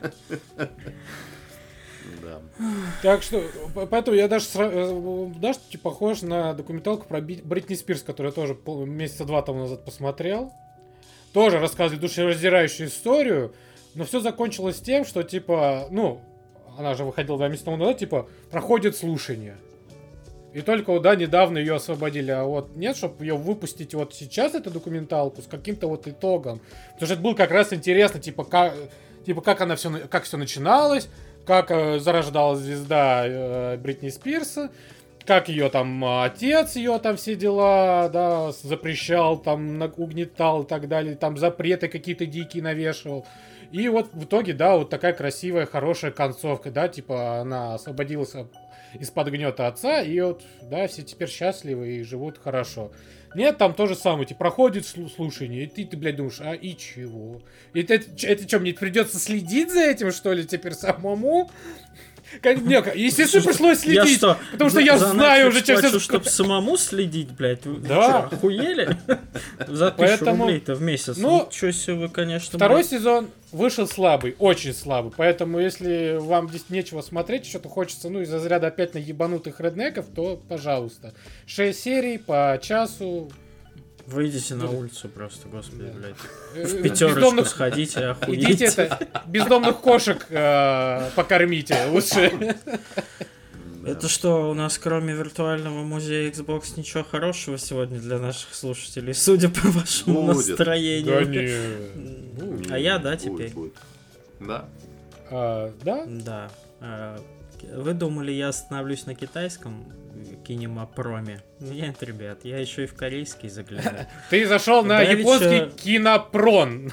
Так что, поэтому я даже типа, похож на документалку про Бритни Спирс, которую я тоже месяца 2 тому назад посмотрел. Тоже рассказывает душераздирающую историю, но все закончилось тем, что, типа, ну, она же выходила 2 месяца тому назад, типа, проходит слушание. И только, да, недавно ее освободили, а вот нет, чтобы ее выпустить вот сейчас, эту документалку, с каким-то вот итогом. Потому что это было как раз интересно, как она как все начиналось, как зарождалась звезда Бритни Спирса, как ее там отец, ее там все дела, да, запрещал, там угнетал и так далее, там запреты какие-то дикие навешивал. И вот в итоге, да, вот такая красивая, хорошая концовка, да, типа она освободилась из-под гнета отца, и вот, да, все теперь счастливы и живут хорошо. Нет, там то же самое, типа, проходит слушание, и ты, блядь, думаешь, а и чего? Это что, мне придется следить за этим, что ли, теперь самому? Естественно, пришлось следить, потому что я знаю уже, чем все... Чтобы самому следить, блядь, да. Что, охуели? За 1000 рублей-то в месяц. Ну, ничего себе вы, конечно... Второй сезон вышел слабый, очень слабый, поэтому если вам здесь нечего смотреть, что-то хочется, ну, из разряда опять на ебанутых реднеков, то, пожалуйста. 6 серий по часу... Выйдите на улицу просто, господи, блядь. В пятерочку сходите, охуеть. Идите бездомных кошек покормите лучше. Это что, у нас кроме виртуального музея Xbox ничего хорошего сегодня для наших слушателей, судя по вашему настроению? Да не. А я, да, теперь? Да. Да? Да. Вы думали, я остановлюсь на китайском кинемапроме? Нет, ребят, я еще и в корейский заглянул. Ты зашел на японский кинопрон.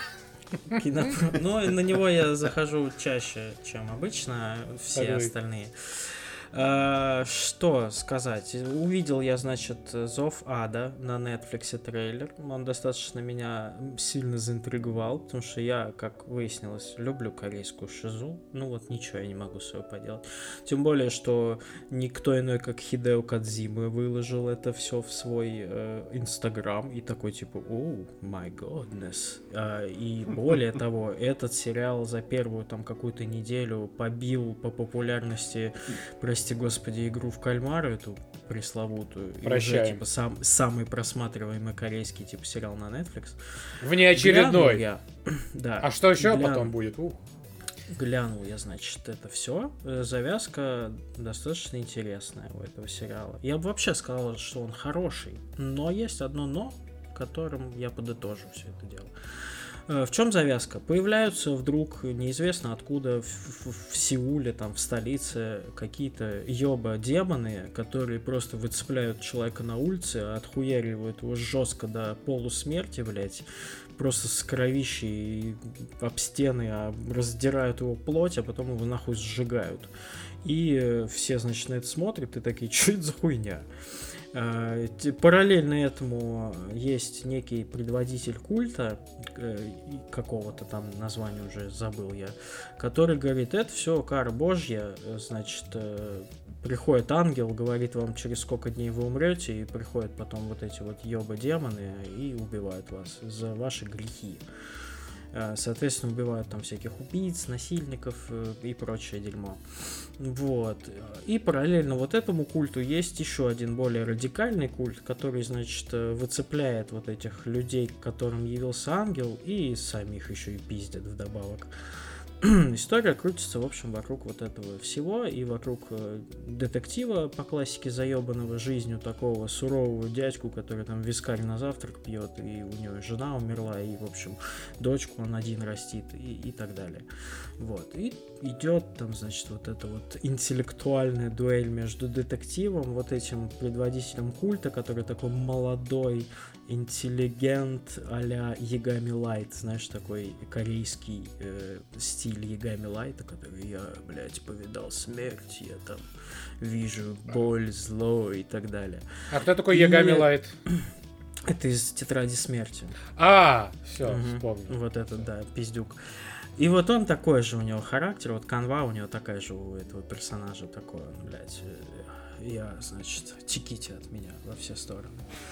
Ну, на него я захожу чаще, чем обычно, все остальные. Что сказать? Увидел я, значит, «Зов ада» на Netflix трейлер. Он достаточно меня сильно заинтриговал, потому что я, как выяснилось, люблю корейскую шизу. Ну вот ничего я не могу с собой поделать. Тем более, что никто иной, как Хидео Кодзима, выложил это все в свой Инстаграм и такой типа «Oh my goodness». И более того, этот сериал за первую там какую-то неделю побил по популярности, прости господи, игру в кальмара, эту пресловутую. Прощаем. И уже, типа, самый просматриваемый корейский типа сериал на Netflix. Внеочередной. Да. А что еще потом будет? Глянул я, значит, это все. Завязка достаточно интересная у этого сериала. Я бы вообще сказал, что он хороший, но есть одно но, которым я подытожу все это дело. В чем завязка? Появляются вдруг неизвестно откуда в Сеуле, там в столице, какие-то ёба-демоны, которые просто выцепляют человека на улице, отхуяривают его жестко до полусмерти, блять, просто с кровищей об стены, раздирают его плоть, а потом его нахуй сжигают. И все, значит, на это смотрят и такие, что это за хуйня? Параллельно этому есть некий предводитель культа, какого-то там названия уже забыл я, который говорит, это все кара божья, значит, приходит ангел, говорит вам, через сколько дней вы умрете, и приходят потом вот эти вот ёба-демоны и убивают вас за ваши грехи. Соответственно, убивают там всяких убийц, насильников и прочее дерьмо. Вот. И параллельно вот этому культу есть еще один более радикальный культ, который, значит, выцепляет вот этих людей, к которым явился ангел, и сами их еще и пиздят вдобавок. История крутится, в общем, вокруг вот этого всего и вокруг детектива по классике заебанного жизнью такого сурового дядьку, который там вискарь на завтрак пьет, и у него жена умерла, и, в общем, дочку он один растит, и так далее. Вот. И идет там, значит, вот эта вот интеллектуальная дуэль между детективом, вот этим предводителем культа, который такой молодой, интеллигент а-ля Ягами Лайт, знаешь, такой корейский стиль Ягами Лайта, который я, блядь, повидал смерть, я там вижу боль, зло и так далее. А кто такой Ягами Лайт? Это из Тетради смерти. Все, вспомнил. Вот этот, да, пиздюк. И вот он такой же у него характер, вот канва у него такая же у этого персонажа, такой, блядь, я, значит, теките от меня во все стороны.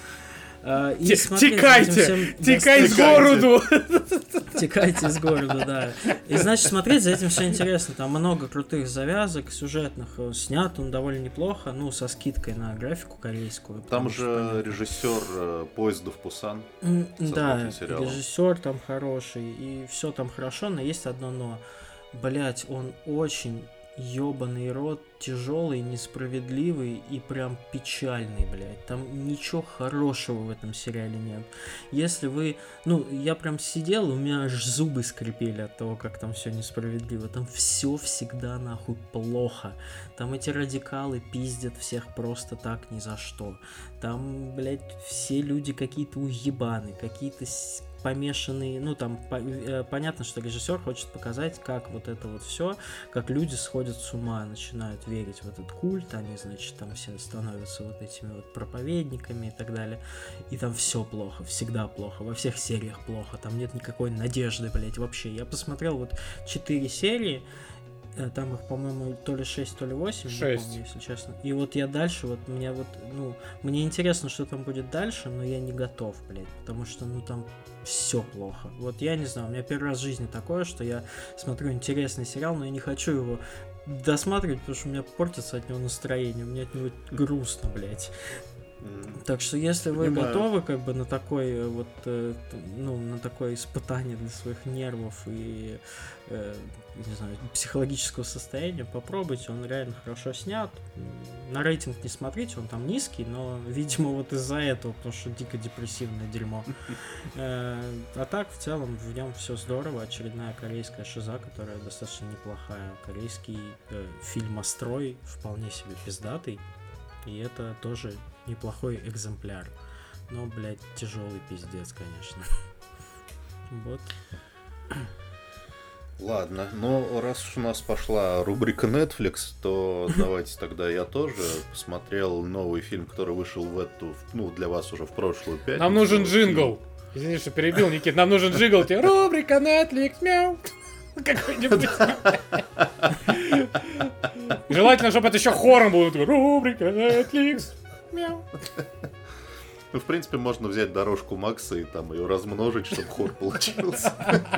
Текайте! Текай с городу! Текайте с города, да. И, значит, смотреть за этим все интересно. Там много крутых завязок сюжетных. Снят он довольно неплохо, ну, со скидкой на графику корейскую. Там же режиссер «Поезда в Пусан». Да, режиссер там хороший, и все там хорошо, но есть одно но. Блять, он очень ёбаный рот, тяжелый, несправедливый и прям печальный, блядь. Там ничего хорошего в этом сериале нет. Если вы... Ну, я прям сидел, у меня аж зубы скрипели от того, как там все несправедливо. Там все всегда нахуй плохо. Там эти радикалы пиздят всех просто так ни за что. Там, блядь, все люди какие-то уебаны, какие-то помешанные, ну там понятно, что режиссер хочет показать, как вот это вот все, как люди сходят с ума, начинают верить в этот культ, они, значит, там все становятся вот этими вот проповедниками и так далее, и там все плохо, всегда плохо, во всех сериях плохо, там нет никакой надежды, блять, вообще. Я посмотрел вот 4 серии, там их, по-моему, то ли 6, то ли 8, 6. не помню, если честно. И вот я дальше, вот меня вот, ну, мне интересно, что там будет дальше, но я не готов, блядь, потому что, ну, там все плохо. Вот я не знаю, у меня первый раз в жизни такое, что я смотрю интересный сериал, но я не хочу его досматривать, потому что у меня портится от него настроение, у меня от него грустно, блядь. Так что если вы готовы как бы на такой вот, ну, на такое испытание для своих нервов и, не знаю, психологического состояния, попробуйте, он реально хорошо снят. На рейтинг не смотрите, он там низкий, но, видимо, вот из-за этого, потому что дико депрессивное дерьмо. А так, в целом, в нем все здорово. Очередная корейская шиза, которая достаточно неплохая. Корейский фильмострой вполне себе пиздатый. И это тоже неплохой экземпляр. Но, блядь, тяжелый пиздец, конечно. Вот. Ладно, ну раз уж у нас пошла рубрика Netflix, то давайте тогда я тоже посмотрел новый фильм, который вышел в эту, ну, для вас уже в прошлую пятницу. Нам нужен джингл. Извини, что перебил, Никит. Нам нужен джингл. Тебе рубрика Netflix, мяу. Какой-нибудь. Желательно, чтобы это еще хором было. Рубрика Netflix, мяу. Ну, в принципе, можно взять дорожку Макса и там ее размножить, чтобы хор получился.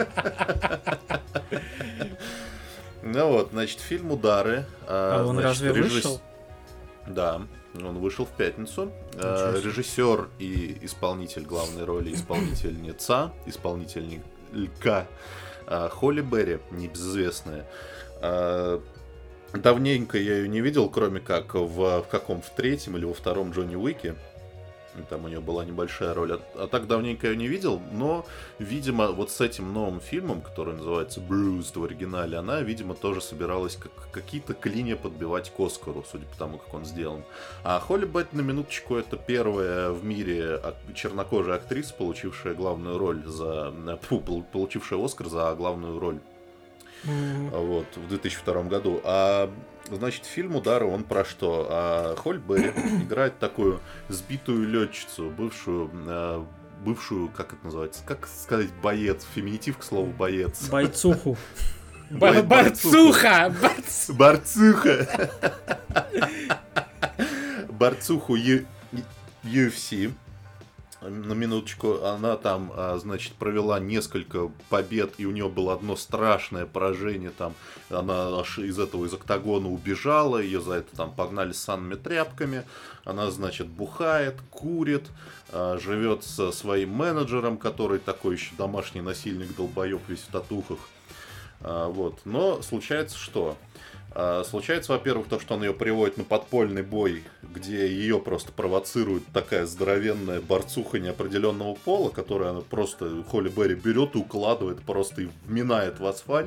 Ну вот, значит, фильм «Удары». А он разве вышел? Да, он вышел в пятницу. Режиссер и исполнитель главной роли, исполнительница, исполнительница Холли Берри, небезызвестная. Давненько я ее не видел, кроме как в третьем или во втором Джонни Уике. Там у нее была небольшая роль. А так давненько я ее не видел, но, видимо, вот с этим новым фильмом, который называется «Bruised» в оригинале, она, видимо, тоже собиралась какие-то клинья подбивать к Оскару, судя по тому, как он сделан. А Холли Берри, на минуточку, это первая в мире чернокожая актриса, получившая главную роль получившая Оскар за главную роль Вот, в 2002 году. Значит, фильм «Удары», он про что? Холли Берри играет такую сбитую летчицу, бывшую, как это называется? Как сказать боец? Феминитив к слову боец. Бойцуху. Борцуха! Борцуха! Борцуху UFC. На минуточку, она там, значит, провела несколько побед, и у нее было одно страшное поражение, там, она аж из октагона убежала, ее за это там погнали с санными тряпками, она, значит, бухает, курит, живет со своим менеджером, который такой еще домашний насильник, долбоеб, весь в татухах, вот, но случается что? Случается, во-первых, то, что он ее приводит на подпольный бой, где ее просто провоцирует такая здоровенная борцуха неопределенного пола, которая она просто, Холли Берри берет и укладывает, просто и вминает в асфальт.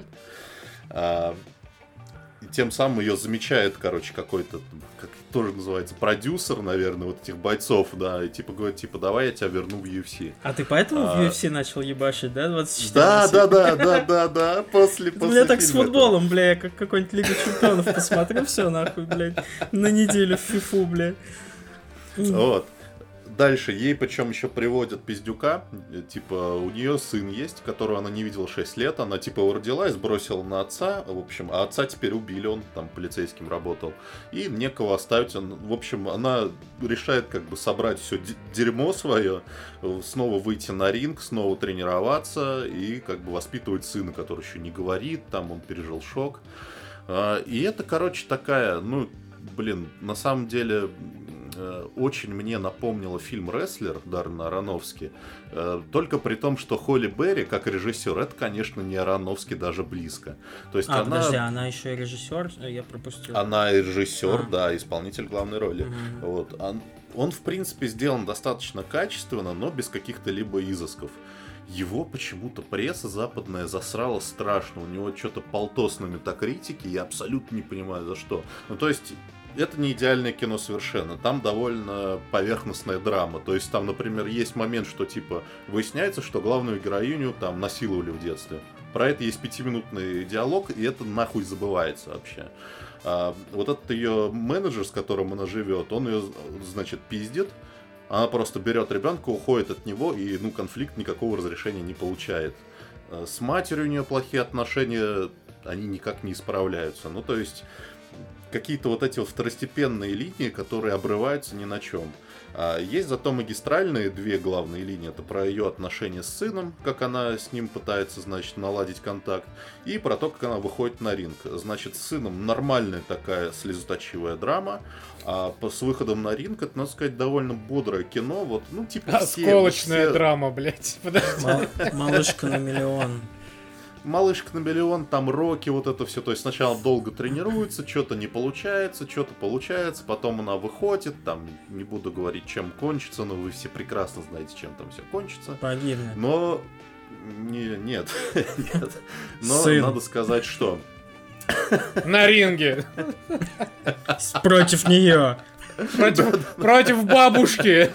И тем самым ее замечает, короче, какой-то, как тоже называется, продюсер, наверное, вот этих бойцов, да, и типа говорит, типа, давай я тебя верну в UFC. А ты поэтому в UFC начал ебашить, да, 24? Да, после бля, так с футболом, бля, я как какой-нибудь Лигу Чемпионов посмотрю, все нахуй, блядь, на неделю в фифу, бля. Вот. Дальше ей причем еще приводят пиздюка, типа у нее сын есть, которого она не видела 6 лет, она типа его родила и сбросила на отца, в общем, а отца теперь убили, он там полицейским работал, и некого оставить, в общем, она решает как бы собрать все дерьмо свое, снова выйти на ринг, снова тренироваться и как бы воспитывать сына, который еще не говорит, там он пережил шок, и это, короче, такая, ну, блин, на самом деле... очень мне напомнило фильм «Рестлер» Даррена Аронофски, только при том, что Холли Берри, как режиссер, это, конечно, не Аронофски даже близко. То есть подожди, она еще и режиссер? Я пропустил. Она и режиссер, да, исполнитель главной роли. Вот. Он, в принципе, сделан достаточно качественно, но без каких-то либо изысков. Его почему-то пресса западная засрала страшно. У него что-то полтос на метакритике, я абсолютно не понимаю, за что. Ну, то есть... Это не идеальное кино совершенно. Там довольно поверхностная драма. То есть там, например, есть момент, что типа выясняется, что главную героиню там насиловали в детстве. Про это есть 5-минутный диалог, и это нахуй забывается вообще. Вот этот ее менеджер, с которым она живет, он ее, значит, пиздит. Она просто берет ребенка, уходит от него, и ну конфликт никакого разрешения не получает. С матерью у нее плохие отношения, они никак не исправляются. Ну, то есть... какие-то вот эти вот второстепенные линии, которые обрываются ни на чем. Есть зато магистральные две главные линии. Это про ее отношения с сыном, как она с ним пытается, значит, наладить контакт, и про то, как она выходит на ринг. Значит, с сыном нормальная такая слезоточивая драма, а с выходом на ринг, это, надо сказать, довольно бодрое кино. Вот, ну, типа осколочная драма, блядь. Малышка на миллион. Малышка на миллион, там Рокки, вот это все. То есть сначала долго тренируется, что-то не получается, что-то получается, потом она выходит, там, не буду говорить, чем кончится, но вы все прекрасно знаете, чем там все кончится. Погибнет. Но... Нет. Но сын. Надо сказать, что... На ринге. Против нее. Против бабушки.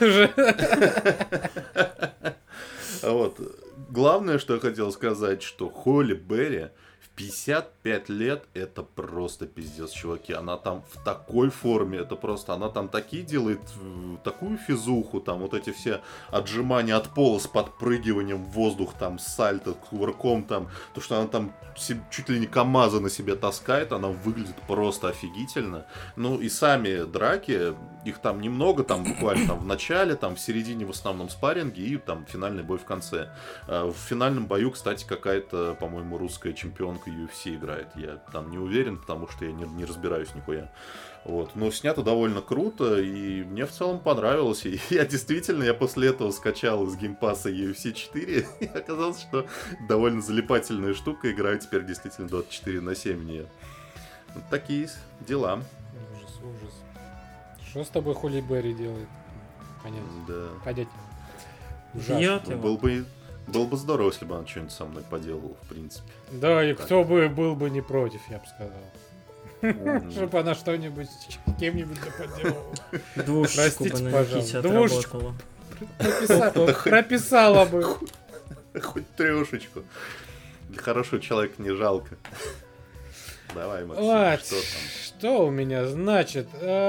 Вот. Главное, что я хотел сказать, что Холли Берри в 55 лет это просто пиздец, чуваки. Она там в такой форме, это просто, она там такие делает, такую физуху, там вот эти все отжимания от пола с подпрыгиванием в воздух, там с сальто, кувырком, там, то, что она там чуть ли не КамАЗы на себе таскает, она выглядит просто офигительно. Ну и сами драки, их там немного, там буквально там в начале, там в середине в основном спарринги и там финальный бой в конце. В финальном бою, кстати, какая-то, по-моему, русская чемпионка UFC играет. Я там не уверен, потому что я не разбираюсь нихуя. Вот. Но снято довольно круто, и мне в целом понравилось. И я действительно, я после этого скачал из геймпасса UFC 4, и оказалось, что довольно залипательная штука, играю теперь действительно 24/7 в нее. Вот такие дела. Ужас. Что с тобой Холли Берри делает? Понятно. Да. Понять. Бьет его. Было бы здорово, если бы она что-нибудь со мной поделала, в принципе. Да, и кто бы был бы не против, я бы сказал. Чтобы она что-нибудь с кем-нибудь поделала. Двушечку бы на Никите отработала. Прописала бы. Хоть трешечку. Хорошего человека не жалко. Давай, Максим, Вот, что там? что у меня, значит,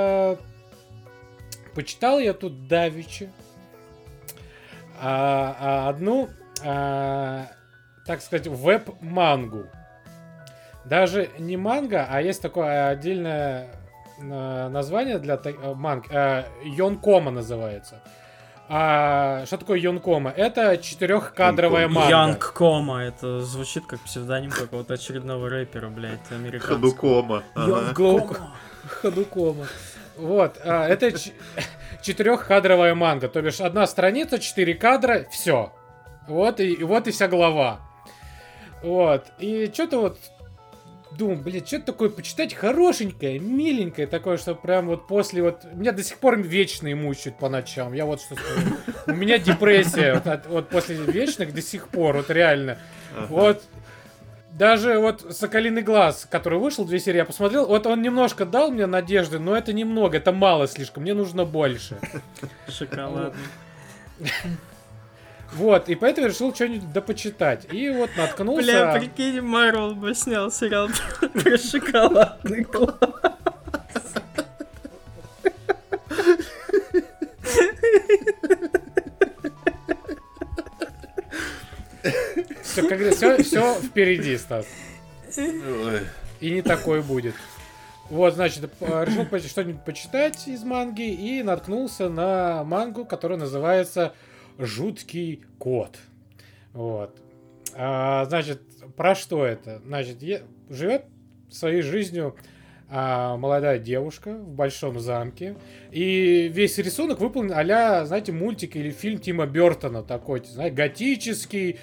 почитал я тут давеча одну, так сказать, веб-мангу. Даже не манга, а есть такое отдельное название для манг. Йонкома называется. Что такое Йонкома? Это 4-кадровая манга. Янг-кома, это звучит как псевдоним какого-то очередного рэпера, блядь, американского. Ходукома. Ходукома. Вот, это 4-кадровая манга, то бишь одна страница, 4 кадра, все. Вот и вся глава. Вот, и что-то вот думаю, блядь, что-то такое почитать хорошенькое, миленькое, такое, что прям вот после вот... Меня до сих пор вечные мучают по ночам, я вот что скажу. У меня депрессия вот после вечных до сих пор, вот реально. Вот даже вот «Соколиный глаз», который вышел, 2 серии, я посмотрел, вот он немножко дал мне надежды, но это немного, это мало слишком, мне нужно больше. Шоколадный. Вот, и поэтому я решил что-нибудь допочитать. И вот наткнулся... Бля, прикинь, Марвел бы снял сериал про шоколадный глаз. Все впереди, Стас. И не такое будет. Вот, значит, решил что-нибудь почитать из манги и наткнулся на мангу, которая называется «Жуткий кот». Вот. Значит, про что это? Значит, живет своей жизнью молодая девушка в большом замке. И весь рисунок выполнен а-ля, знаете, мультик или фильм Тима Бёртона такой, знаете, готический,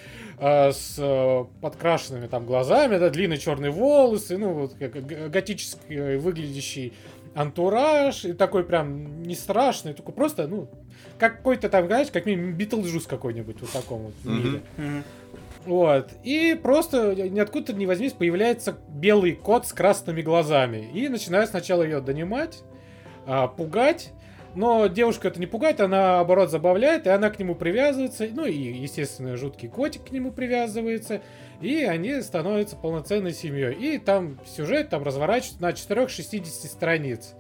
с подкрашенными там глазами, да, длинные черные волосы, ну, вот готический выглядящий антураж, и такой прям не страшный, только просто, ну, какой-то там, знаешь, как минимум Битлджус какой-нибудь вот в таком вот мире. Вот. И просто ниоткуда ни возьмись появляется белый кот с красными глазами. И начинаю сначала ее донимать, пугать. Но девушка это не пугает, она, наоборот, забавляет, и она к нему привязывается. Ну и, естественно, жуткий котик к нему привязывается. И они становятся полноценной семьей. И там сюжет там разворачивается на 460 страниц.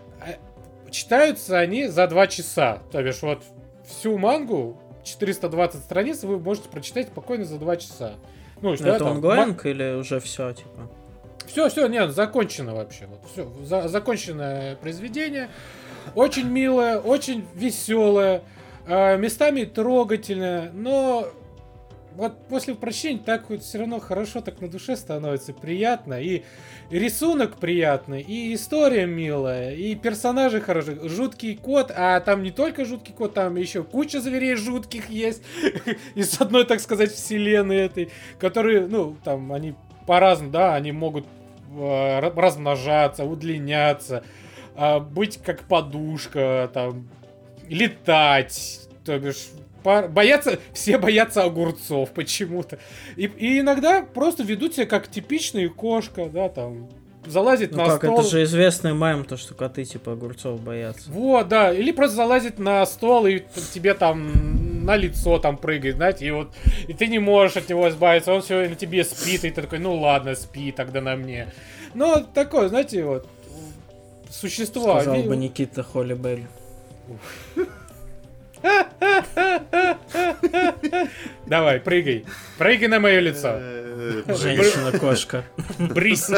Читаются они за 2 часа. То бишь вот всю мангу, 420 страниц, вы можете прочитать спокойно за 2 часа. Ну, что это онгоинг или уже все, типа? Все, нет, закончено вообще. Вот, все, законченное произведение. Очень милое, очень веселое, местами трогательное, но вот после прочтения так вот все равно хорошо так на душе становится, приятно, и рисунок приятный, и история милая, и персонажи хорошие. Жуткий кот, а там не только жуткий кот, там еще куча зверей жутких есть из одной, так сказать, вселенной этой, которые, ну, там, они по-разному, да, они могут размножаться, удлиняться, быть как подушка, там, летать, то бишь, все боятся огурцов почему-то. И иногда просто ведут себя как типичная кошка, да, там, залазит на стол. Это же известный мем, то, что коты типа огурцов боятся. Вот, да, или просто залазит на стол и тебе там на лицо там прыгает, знаете, и ты не можешь от него избавиться, он все на тебе спит, и ты такой, ну ладно, спи тогда на мне. Ну, такое, знаете, вот, существо. Сказал бы Никита Холлибель. Давай, прыгай. Прыгай на мое лицо. Женщина-кошка. Брись.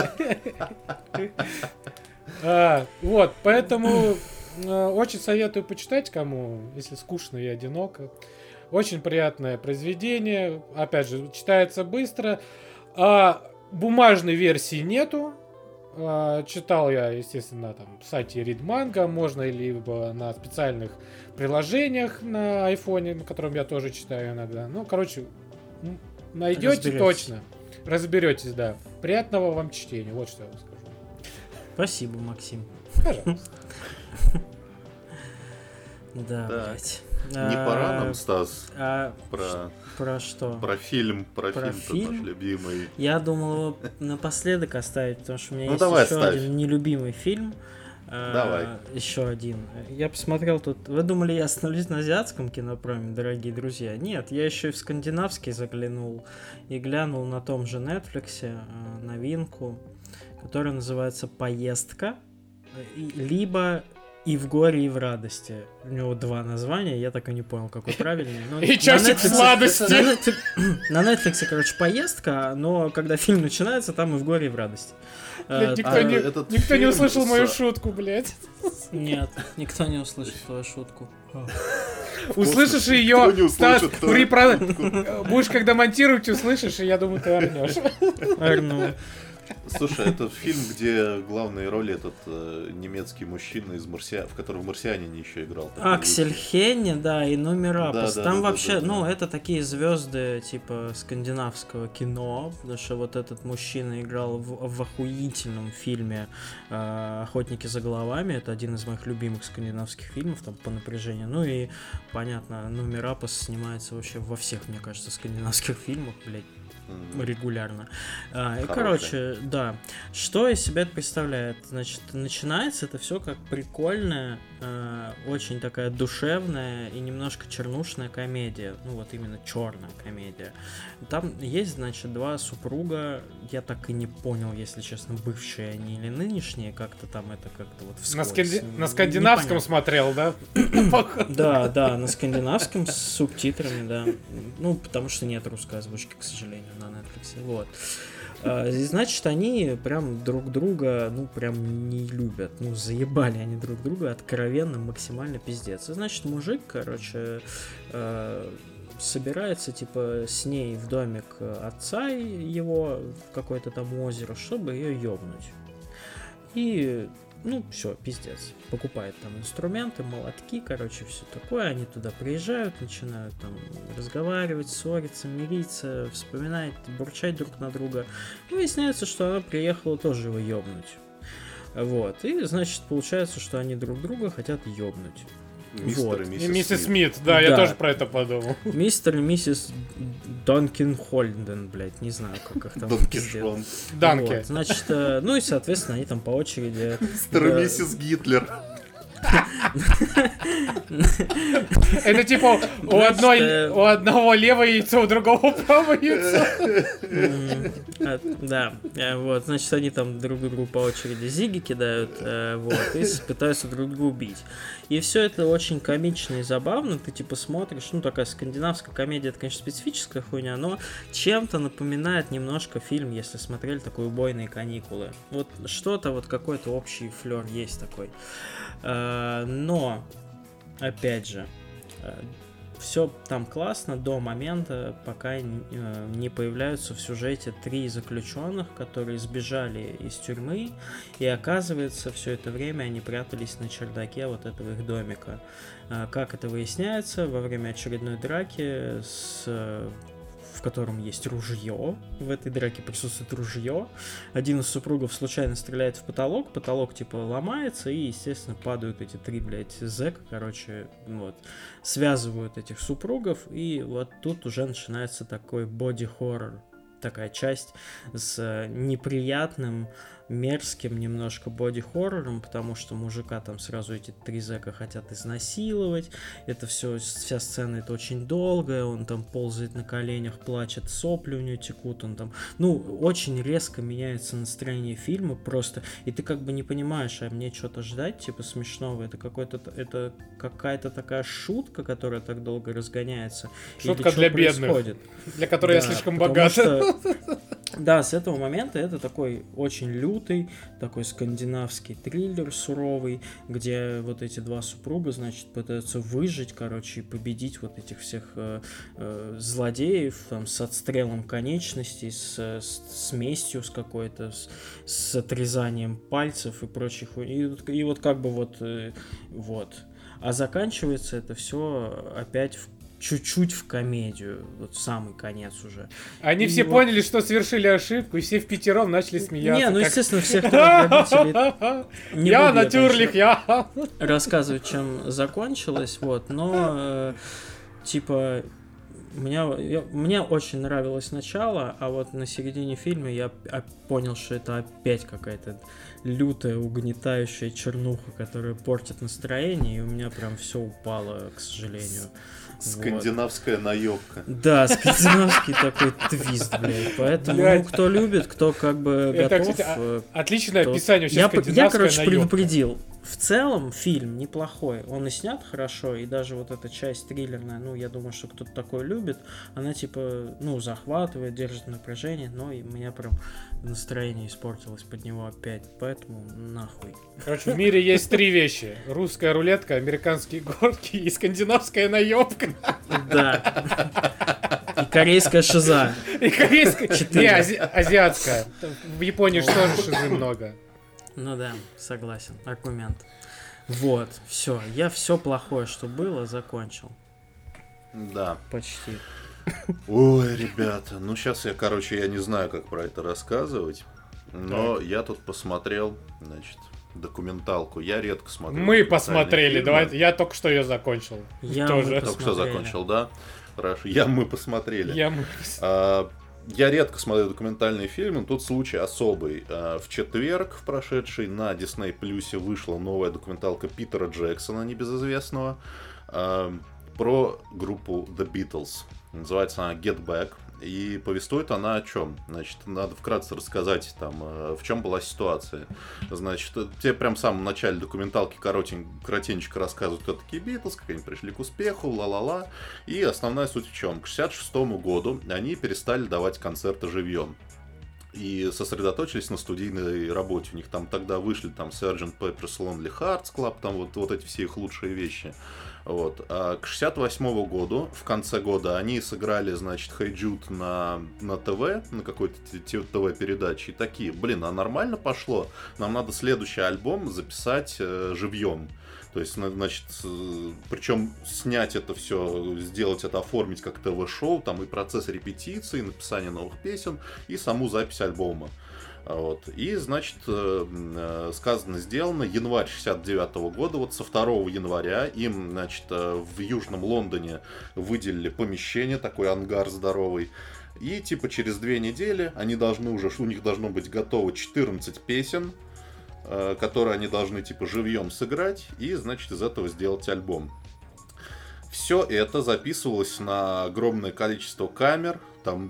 Вот, поэтому очень советую почитать кому, если скучно и одиноко. Очень приятное произведение. Опять же, читается быстро. Бумажной версии нету. Читал я, естественно, там в сайте Read Manga, можно либо на специальных приложениях на айфоне, на котором я тоже читаю иногда. Ну, короче, найдете точно. Разберетесь, да. Приятного вам чтения, вот что я вам скажу. Спасибо, Максим. Пожалуйста. Да, блядь. Не пора нам, Стас, про что? Про фильм наш любимый. Я думал его напоследок оставить, потому что у меня есть еще один нелюбимый фильм. Давай. Еще один. Я посмотрел тут... Вы думали, я остановлюсь на азиатском кинопроме, дорогие друзья? Нет, я еще и в скандинавский заглянул и глянул на том же Netflix новинку, которая называется «Поездка», либо «И в горе, и в радости». У него 2 названия, я так и не понял, какой правильный. Но и часик в сладости. На Netflix, короче, «Поездка», но когда фильм начинается, там и в горе, и в радости. Никто не услышал мою шутку, блядь. Нет, никто не услышит твою шутку. Услышишь ее, Стас, будешь когда монтировать, услышишь, и я думаю, ты орнешь. Орну. Слушай, это фильм, где главные роли этот немецкий мужчина из в котором в «Марсианине» еще играл. Аксель Хенни, да, и Нумерапос. Да, там вообще, ну, это такие звезды типа скандинавского кино, потому что вот этот мужчина играл в охуительном фильме «Охотники за головами». Это один из моих любимых скандинавских фильмов, там, по напряжению. Ну и, понятно, Нумерапос снимается вообще во всех, мне кажется, скандинавских фильмах, блядь. Регулярно. И, короче, да. Что из себя это представляет? Значит, начинается это все как прикольная, очень такая душевная и немножко чернушная комедия. Ну, вот именно черная комедия. Там есть, значит, 2 супруга. Я так и не понял, если честно, бывшие они или нынешние. Как-то там это как-то вот вскользь. На скандинавском смотрел, да? Да, на скандинавском с субтитрами, да. Ну, потому что нет русской озвучки, к сожалению, на Netflix. Вот. И, значит, они прям друг друга, ну, прям не любят. Ну, заебали они друг друга откровенно, максимально пиздец. И, значит, мужик, короче, собирается, типа, с ней в домик отца его, в какое-то там озеро, чтобы ее ёбнуть. И... Ну, все, пиздец. Покупает там инструменты, молотки, короче, все такое. Они туда приезжают, начинают там разговаривать, ссориться, мириться, вспоминать, бурчать друг на друга. И выясняется, что она приехала тоже его ёбнуть. Вот. И, значит, получается, что они друг друга хотят ёбнуть. Мистер и миссис Смит, да, я тоже про это подумал. Мистер и миссис Донкин Холден, блядь, не знаю, как их там Донкишон. Данки. Вот, значит, ну и, соответственно, они там по очереди... Мистер и миссис Гитлер. Это типа у одного левое яйцо, у другого правое яйцо. Да, вот, значит, они там друг другу по очереди зиги кидают, вот, и пытаются друг друга убить. И все это очень комично и забавно, ты типа смотришь, ну, такая скандинавская комедия, это, конечно, специфическая хуйня, но чем-то напоминает немножко фильм, если смотрели такой «Убойные каникулы». Вот что-то, вот какой-то общий флёр есть такой. Но, опять же, все там классно до момента, пока не появляются в сюжете 3 заключенных, которые сбежали из тюрьмы, и оказывается, все это время они прятались на чердаке вот этого их домика. Как это выясняется? Во время очередной драки в котором есть ружье. В этой драке присутствует ружье. Один из супругов случайно стреляет в потолок. Потолок, типа, ломается, и, естественно, падают эти 3, блядь, зэка, короче, вот. Связывают этих супругов, и вот тут уже начинается такой боди-хоррор. Такая часть с неприятным, мерзким немножко боди-хоррором, потому что мужика там сразу эти 3 зэка хотят изнасиловать. Это все, вся сцена это очень долгая, он там ползает на коленях, плачет, сопли у него текут, он там, ну, очень резко меняется настроение фильма просто, и ты как бы не понимаешь, а мне что-то ждать, типа, смешного, это какая-то такая шутка, которая так долго разгоняется. Шутка для бедных, происходит? Для которой я слишком богат. Да, с этого момента это такой очень лютый, такой скандинавский триллер суровый, где вот эти 2 супруга, значит, пытаются выжить, короче, и победить вот этих всех злодеев, там, с отстрелом конечностей, с местью с какой-то, с отрезанием пальцев и прочих. И вот как бы вот. А заканчивается это все опять чуть-чуть в комедию, вот в самый конец уже. Они все поняли, что совершили ошибку, и все впятером начали смеяться. Не, ну, естественно, всех родителей... Я натюрлих, я... Рассказывать, чем закончилось, вот, но, типа, Мне очень нравилось начало, а вот на середине фильма я понял, что это опять какая-то лютая, угнетающая чернуха, которая портит настроение, и у меня прям все упало, к сожалению. Скандинавская наебка. Да, скандинавский такой твист, блядь. Поэтому, кто любит, кто как бы это, готов... кстати, отличное описание вообще скандинавская Я, короче, наебка. предупредил. В целом фильм неплохой. Он и снят хорошо, и даже вот эта часть триллерная, я думаю, что кто-то такое любит. Она типа, захватывает, держит напряжение, но и у меня прям настроение испортилось под него опять. Поэтому нахуй. Короче, в мире есть 3 вещи. Русская рулетка, американские горки и скандинавская наебка. Да. И корейская шиза. И корейская... Не, азиатская. В Японии же тоже шизы много. Ну да, согласен. Аргумент. Вот, все. Я все плохое, что было, закончил. Да. Почти. Ой, ребята, сейчас я не знаю, как про это рассказывать, но я тут посмотрел, документалку. Я редко смотрю. Мы посмотрели, давай, я только что ее закончил. Тоже. Только что закончил, да? Хорошо. Мы посмотрели. Я редко смотрю документальные фильмы, тут случай особый. В четверг, в прошедший, на Disney Plus вышла новая документалка Питера Джексона, небезызвестного, про группу The Beatles. Называется она Get Back. И повествует она о чем? Надо вкратце рассказать, в чем была ситуация. Тебе прям в самом начале документалки коротенько рассказывают, кто такие Битлз, как они пришли к успеху, ла-ла-ла. И основная суть в чем? К 1966 году они перестали давать концерты живьем. И сосредоточились на студийной работе. У них тогда вышли Sgt. Pepper's Lonely Hearts Club, вот эти все их лучшие вещи. Вот. А к 68 году, в конце года, они сыграли, Hey Jude на ТВ, на какой-то ТВ-передаче. И такие, а нормально пошло. Нам надо следующий альбом записать живьем. То есть, причем снять это все, сделать это, оформить как ТВ-шоу, и процесс репетиции, написания новых песен, и саму запись альбома. Вот. И, сказано, сделано. Январь 69 года, со 2 января им, в Южном Лондоне выделили помещение, такой ангар здоровый. И, через 2 недели у них должно быть готово 14 песен, которые они должны, живьем сыграть, и, из этого сделать альбом. Все это записывалось на огромное количество камер,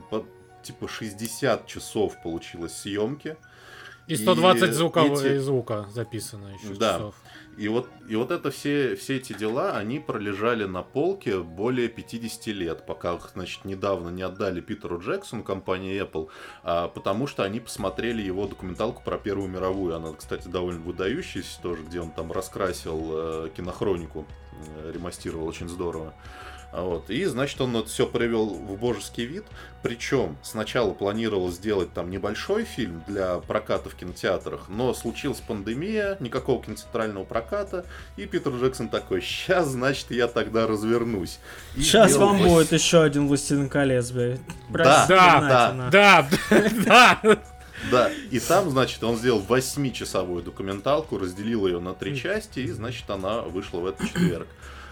60 часов получилось съемки. И 120 звука записано еще часов. И вот это все эти дела, они пролежали на полке более 50 лет, пока их, недавно не отдали Питеру Джексону, компании Apple, потому что они посмотрели его документалку про Первую мировую. Она, кстати, довольно выдающаяся тоже, где он раскрасил кинохронику, ремастировал очень здорово. Вот. И, он это все привел в божеский вид. Причем сначала планировал сделать небольшой фильм для проката в кинотеатрах, но случилась пандемия, никакого кинотеатрального проката, и Питер Джексон такой: сейчас, я тогда развернусь. И сейчас вам будет еще один «Властелин колец», блядь. Да. Да, и там, он сделал 8-часовую документалку, разделил ее на 3 части, и, она вышла в этот четверг.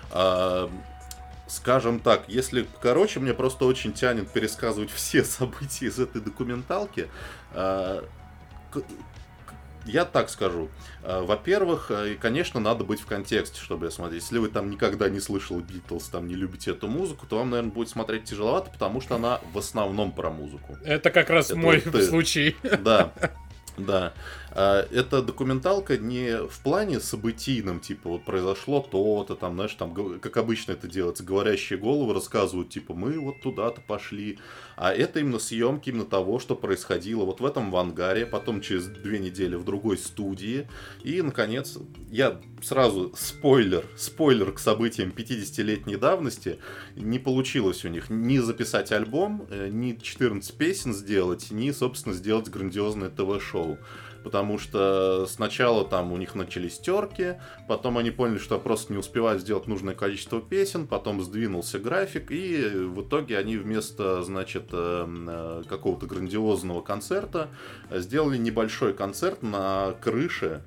Скажем так, если короче, мне просто очень тянет пересказывать все события из этой документалки. Я так скажу. Во-первых, конечно, надо быть в контексте, чтобы смотреть. Если вы никогда не слышали Битлз, не любите эту музыку, то вам, наверное, будет смотреть тяжеловато, потому что она в основном про музыку. Это как раз мой случай. Да. Эта документалка не в плане событийном, произошло то-то, как обычно это делается, говорящие головы рассказывают, мы вот туда-то пошли. А это именно съемки именно того, что происходило вот в этом в ангаре, потом через 2 недели в другой студии. И, наконец, я сразу спойлер к событиям 50-летней давности, не получилось у них ни записать альбом, ни 14 песен сделать, ни, собственно, сделать грандиозное ТВ-шоу. Потому что сначала у них начались терки, потом они поняли, что просто не успевают сделать нужное количество песен, потом сдвинулся график, и в итоге они вместо, какого-то грандиозного концерта сделали небольшой концерт на крыше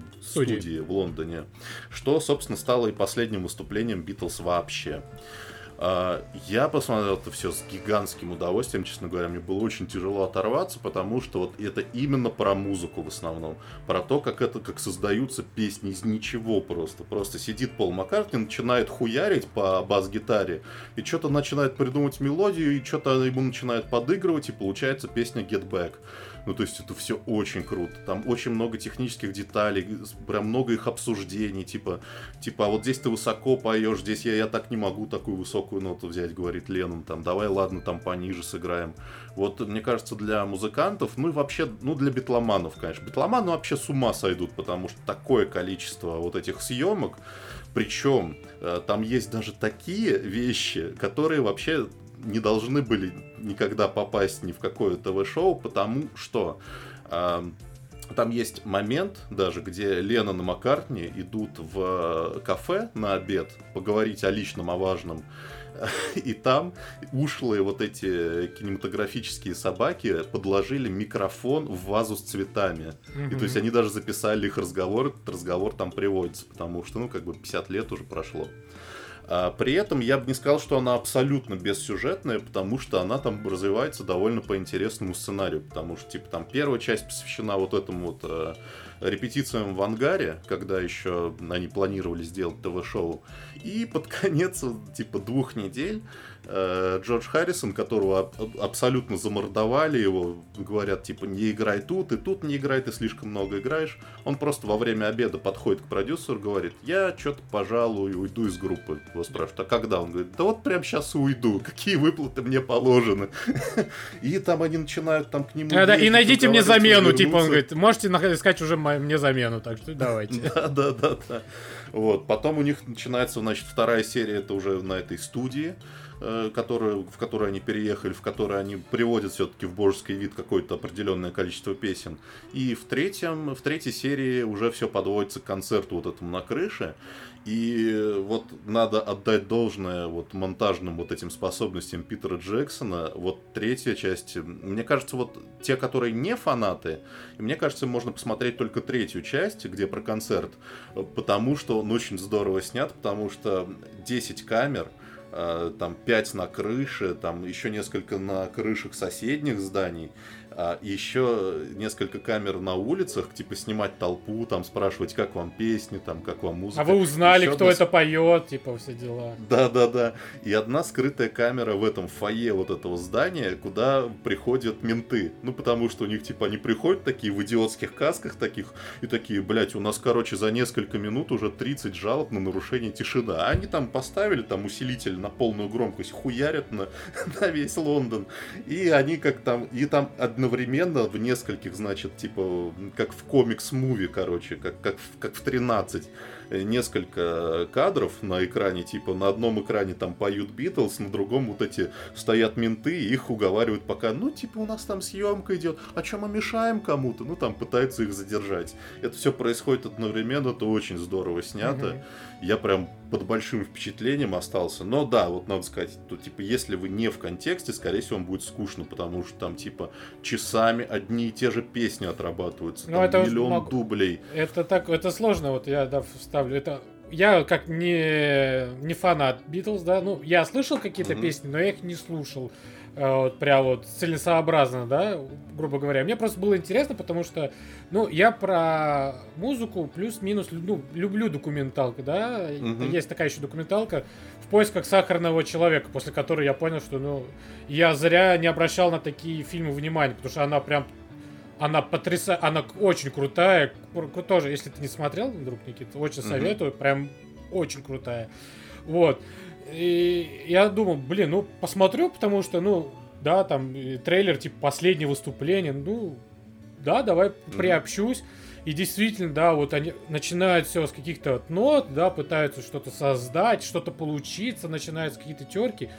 студии в Лондоне, что, собственно, стало и последним выступлением Битлз вообще. Я посмотрел это все с гигантским удовольствием, честно говоря. Мне было очень тяжело оторваться, потому что вот это именно про музыку в основном. Про то, как создаются песни из ничего просто. Просто сидит Пол Маккартни, начинает хуярить по бас-гитаре, и что-то начинает придумывать мелодию, и что-то ему начинает подыгрывать, и получается песня Get Back. Ну, то есть это все очень круто. Там очень много технических деталей, прям много их обсуждений. Типа, а вот здесь ты высоко поешь, здесь я так не могу такую высокую ноту взять, говорит Леннон. Там, давай, ладно, там пониже сыграем. Вот, мне кажется, для музыкантов, ну и вообще, для битломанов, конечно. Битломаны вообще с ума сойдут, потому что такое количество вот этих съемок. Причем там есть даже такие вещи, которые вообще не должны были никогда попасть ни в какое ТВ-шоу, потому что там есть момент даже, где Леннон и Маккартни идут в кафе на обед поговорить о личном, о важном. И там ушлые вот эти кинематографические собаки подложили микрофон в вазу с цветами. И то есть они даже записали их разговор, этот разговор там приводится, потому что, 50 лет уже прошло. При этом я бы не сказал, что она абсолютно бессюжетная, потому что она там развивается довольно по интересному сценарию, потому что, там первая часть посвящена вот этому вот репетициям в ангаре, когда еще они планировали сделать ТВ-шоу, и под конец, 2 недель, Джордж Харрисон, которого абсолютно замордовали его, говорят, не играй тут, и тут не играй, ты слишком много играешь. Он просто во время обеда подходит к продюсеру, говорит, я что-то, пожалуй, уйду из группы. Его спрашивают, а когда? Он говорит, да вот прямо сейчас уйду, какие выплаты мне положены? И там они начинают там к нему... И найдите мне замену, он говорит, можете искать уже мне замену, так что давайте. Да. Вот, потом у них начинается, вторая серия, это уже на этой студии, в которую они переехали, в которой они приводят все-таки в божеский вид какое-то определенное количество песен. И в третьей серии уже все подводится к концерту вот этому на крыше. И вот надо отдать должное вот монтажным вот этим способностям Питера Джексона. Вот третья часть, мне кажется, вот те, которые не фанаты, мне кажется, можно посмотреть только третью часть, где про концерт, потому что он очень здорово снят, потому что 10 камер, там 5 на крыше, там еще несколько на крышах соседних зданий, еще несколько камер на улицах, снимать толпу, там спрашивать, как вам песни, там, как вам музыка. А вы узнали, еще кто это поет, все дела. Да. И одна скрытая камера в этом фойе вот этого здания, куда приходят менты. Потому что у них, они приходят такие в идиотских касках таких, и такие, блять, у нас, за несколько минут уже 30 жалоб на нарушение тишины. А они там поставили там усилитель на полную громкость, хуярят на весь Лондон. И они и там одновременно в нескольких, как в комикс-муви, как в 13, несколько кадров на экране, на одном экране там поют Битлз, на другом вот эти стоят менты, и их уговаривают пока, у нас там съемка идет, а что мы мешаем кому-то? Там пытаются их задержать. Это все происходит одновременно, это очень здорово снято. Я прям под большим впечатлением остался. Но да, вот надо сказать, то если вы не в контексте, скорее всего, вам будет скучно, потому что там часами одни и те же песни отрабатываются, там миллион дублей. Это сложно, вот я вставлю. Это я как не фанат Битлз, да, я слышал какие-то песни, но я их не слушал. Прям вот целесообразно, да, грубо говоря. Мне просто было интересно, потому что, я про музыку плюс-минус, люблю документалку, да. Есть такая еще документалка «В поисках сахарного человека», после которой я понял, что, я зря не обращал на такие фильмы внимания, потому что она потрясающая, она очень крутая. Тоже, если ты не смотрел, друг Никита, очень советую, прям очень крутая. Вот. И я думал, посмотрю, потому что, да, там трейлер, последнее выступление, да, давай приобщусь. И действительно, да, вот они начинают все с каких-то нот, да, пытаются что-то создать, что-то получиться, начинаются какие-то терки.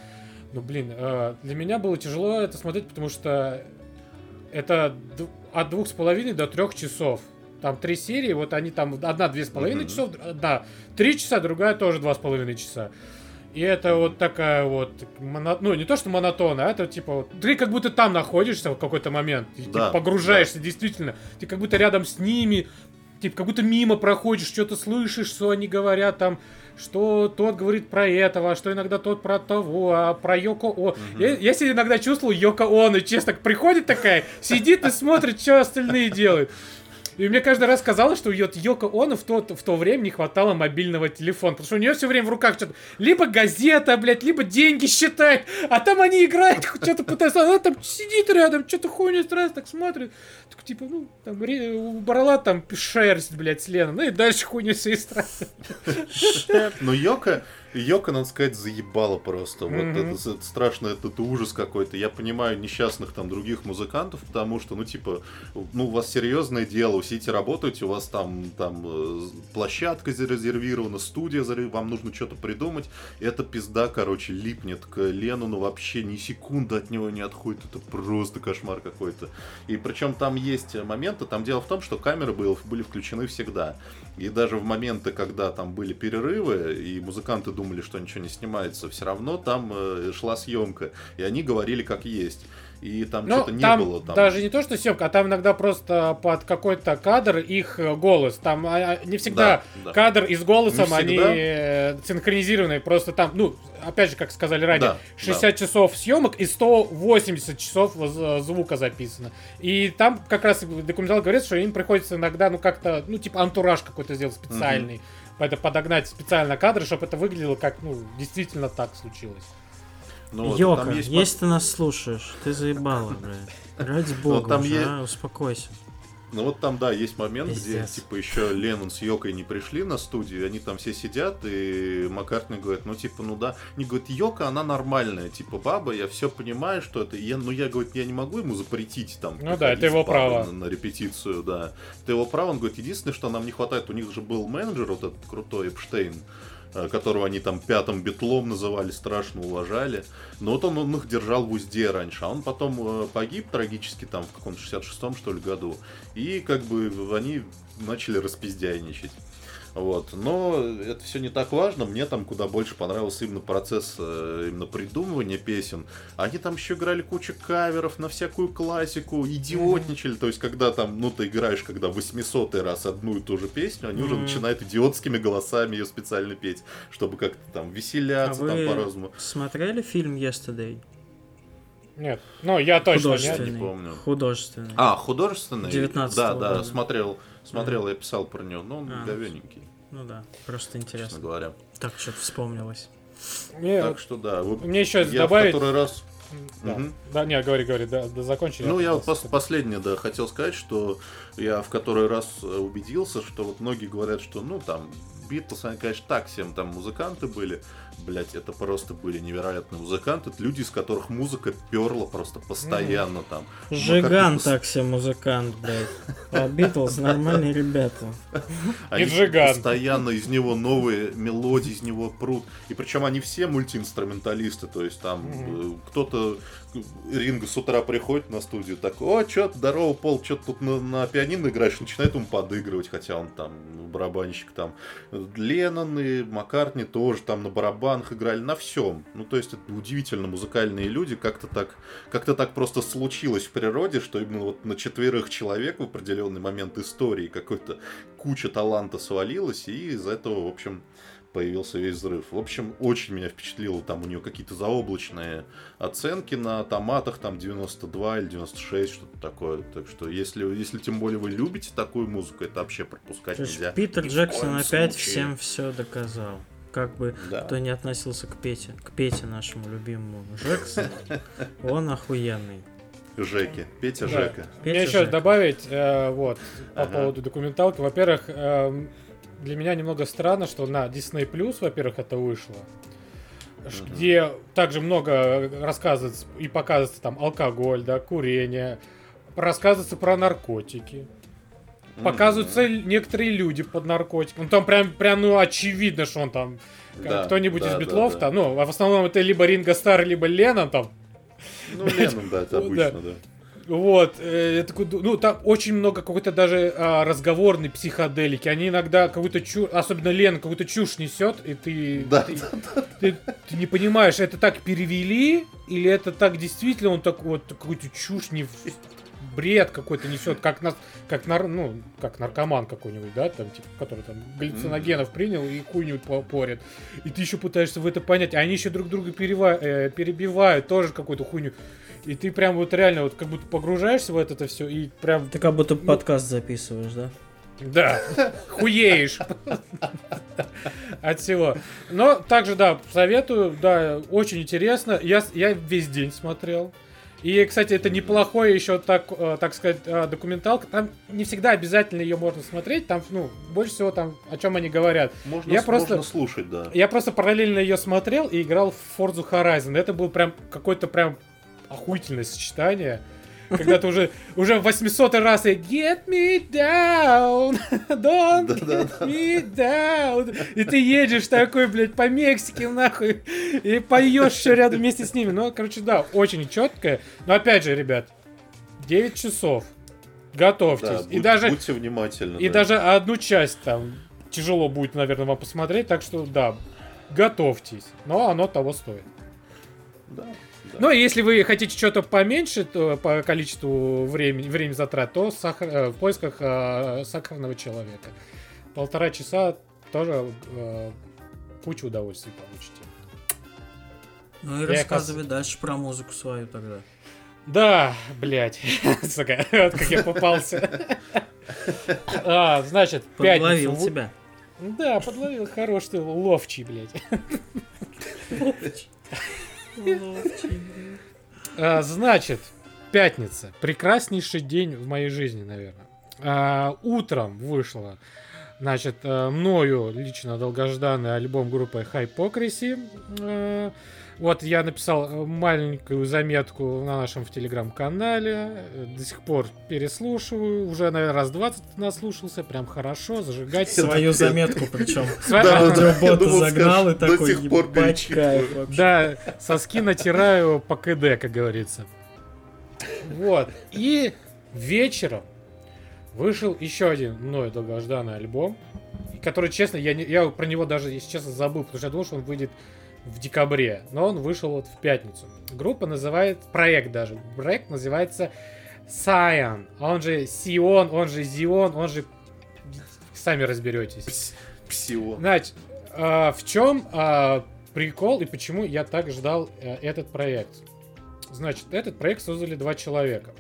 Для меня было тяжело это смотреть, потому что это от 2,5 до 3 часов. Там 3 серии, вот они там, одна 2,5 часов, одна 3 часа, другая тоже 2,5 часа. И это вот такая вот, не то что монотонно, а это ты как будто там находишься в какой-то момент, и ты погружаешься, действительно, ты как будто рядом с ними, типа, как будто мимо проходишь, что-то слышишь, что они говорят, там, что тот говорит про этого, а что иногда тот про того, а про Йоко О. Я себя иногда чувствовал Йоко Оно, честно, приходит такая, сидит и смотрит, что остальные делают. И мне каждый раз казалось, что у Йоко Оно в то время не хватало мобильного телефона. Потому что у нее все время в руках что-то... Либо газета, блядь, либо деньги считает. А там они играют, что-то пытаются... Она там сидит рядом, что-то хуйню страсть так смотрит. Так, типа, ну, там убрала там шерсть, блядь, с Леном. Ну и дальше хуйню своей страсти. Но Йоко, надо сказать, заебало просто. Вот это страшно, это ужас какой-то. Я понимаю несчастных там других музыкантов, потому что, ну, типа, ну, у вас серьезное дело, вы сидите, работаете, у вас там площадка зарезервирована, студия, вам нужно что-то придумать. И эта пизда, короче, липнет к Леннону, вообще ни секунды от него не отходит. Это просто кошмар какой-то. И причем там есть моменты, там дело в том, что камеры были включены всегда. И даже в моменты, когда там были перерывы, и музыканты думали, что ничего не снимается, все равно там шла съемка. И они говорили как есть. И там что-то не было. Там даже не то, что съемка, а там иногда просто под какой-то кадр их голос. Там не всегда кадр и с голосом, они синхронизированы. Просто там, ну, опять же, как сказали ранее, 60 часов съемок и 180 часов звука записано. И там как раз документал говорит, что им приходится иногда, ну, как-то, ну, типа антураж какой-то сделать специальный. Это подогнать специально кадры, чтобы это выглядело как, ну, действительно так случилось. Ну, Йоко, вот, если ты нас слушаешь, ты заебала, блядь. Ради бога, успокойся. Ну вот там, да, есть момент, где, типа, еще Леннон с Йокой не пришли на студию, они там все сидят, и Маккартни говорит, ну, типа, ну да. Они говорят, Йока, она нормальная, типа, баба, я все понимаю, что это... я говорит, я не могу ему запретить, там, ну да, это его право. На репетицию, да. Это его право, он говорит, единственное, что нам не хватает, у них же был менеджер, вот этот крутой Эпштейн, которого они там пятым битлом называли, страшно уважали. Но вот он их держал в узде раньше. А он потом погиб трагически там в каком-то 66-м, что ли, году. И как бы они начали распиздяйничать. Вот. Но это все не так важно. Мне там куда больше понравился именно процесс именно придумывания песен. Они там еще играли кучу каверов на всякую классику, идиотничали. То есть, когда там, ну, ты играешь, когда 800-й раз одну и ту же песню, они уже начинают идиотскими голосами ее специально петь, чтобы как-то там веселяться, там по-разному. Смотрели фильм Yesterday? Нет, ну я точно не помню. Художественный. Художественный? 19-го Да, смотрел, я писал про него, но он говененький. Ну да, просто интересно. Честно говоря. Так что-то вспомнилось. Так что да. Вот мне еще добавить... в который раз... Да, не, говори, да, закончи. Ну, я вот последнее, да, хотел сказать, что я в который раз убедился, что вот многие говорят, что, ну, там, Битлз, они, конечно, так всем там музыканты были. Блять, это просто были невероятные музыканты. Люди, из которых музыка перла просто постоянно там. Жиган так все музыкант, блядь. А Битлз нормальные ребята. Они постоянно из него новые мелодии, из него прут. И причем они все мультиинструменталисты. То есть там кто-то... Ринго с утра приходит на студию, такой, о, чё, здорово, Пол, чё ты тут на пианино играешь, начинает ему подыгрывать, хотя он там барабанщик там. Леннон и Маккартни тоже там на барабанах играли, на всем. Ну, то есть, это удивительно музыкальные люди, как-то так просто случилось в природе, что именно вот на 4 человек в определенный момент истории какой-то куча таланта свалилась, и из-за этого, в общем... появился весь взрыв. В общем, очень меня впечатлило, там у нее какие-то заоблачные оценки на томатах, там 92 или 96, что-то такое. Так что, если тем более вы любите такую музыку, это вообще пропускать нельзя. Питер Джексон опять всем все доказал. Как бы кто не относился к Пете нашему любимому Джексону, он охуенный. Жеки. Петя Жека. Мне еще добавить, по поводу документалки. Во-первых, для меня немного странно, что на Disney+, во-первых, это вышло, где также много рассказывается и показывается там алкоголь, да, курение, рассказывается про наркотики, показываются некоторые люди под наркотиком. Ну, там прям ну, очевидно, что он там, кто-нибудь из Битлов, там, ну, в основном это либо Ринго Старр, либо Леннон там. Ну, Леннон, да, это обычно, да. Вот, ну, там очень много какой-то даже разговорной психоделики. Они иногда какую-то чушь, особенно Лена, какую-то чушь несет, и ты не понимаешь, это так перевели, или это так действительно он так вот какую-то чушь бред какой-то несет, как наркоман какой-нибудь, да, там, типа, который там галлюциногенов принял и хуйню порит. И ты еще пытаешься в это понять, а они еще друг друга перебивают, тоже какую-то хуйню. И ты прям вот реально вот как будто погружаешься в это все и прям... Ты как будто подкаст записываешь, да? Да, хуеешь от всего. Но также, да, советую, да, очень интересно. Я весь день смотрел. И, кстати, это неплохой еще, так сказать, документалка. Там не всегда обязательно ее можно смотреть. Там, больше всего там, о чем они говорят. Можно слушать, да. Я просто параллельно ее смотрел и играл в Forza Horizon. Это был прям какое-то прям охуительное сочетание. Когда ты уже в 800-й раз и get me down, don't get me down. И ты едешь такой, блядь, по Мексике, нахуй, и поешь еще рядом вместе с ними. Ну, короче, да, очень четкое. Но опять же, ребят, 9 часов. Готовьтесь. Да, будьте внимательны. И даже одну часть там тяжело будет, наверное, вам посмотреть. Так что, да, готовьтесь. Но оно того стоит. Да. Ну, если вы хотите что-то поменьше по количеству времени затрат, то в поисках сахарного человека. 1,5 часа тоже кучу удовольствий получите. Ну и рассказывай дальше про музыку свою тогда. Да, блядь. Сука, вот как я попался. Значит, подловил тебя. Да, подловил. Хорош ты, ловчий, блядь. Значит, пятница. Прекраснейший день в моей жизни, наверное. Утром вышло, значит, мною лично долгожданный альбом группы Hypocrisy. Вот я написал маленькую заметку на нашем в телеграм-канале. До сих пор переслушиваю. Уже, наверное, раз 20 наслушался. Прям хорошо, зажигать. Свою заметку причем. Аудиобота загнал и такой, ебать кайф вообще. Да, соски натираю по КД, как говорится. Вот. И вечером вышел еще один мною долгожданный альбом, который, честно, я про него даже, если честно, забыл, потому что я думал, что он выйдет в декабре, но он вышел вот в пятницу. Группа проект называется Scion, он же Сион, он же Зион, он же... Сами разберетесь. Псион. Значит, в чем прикол и почему я так ждал этот проект? Значит, этот проект создали 2 человека.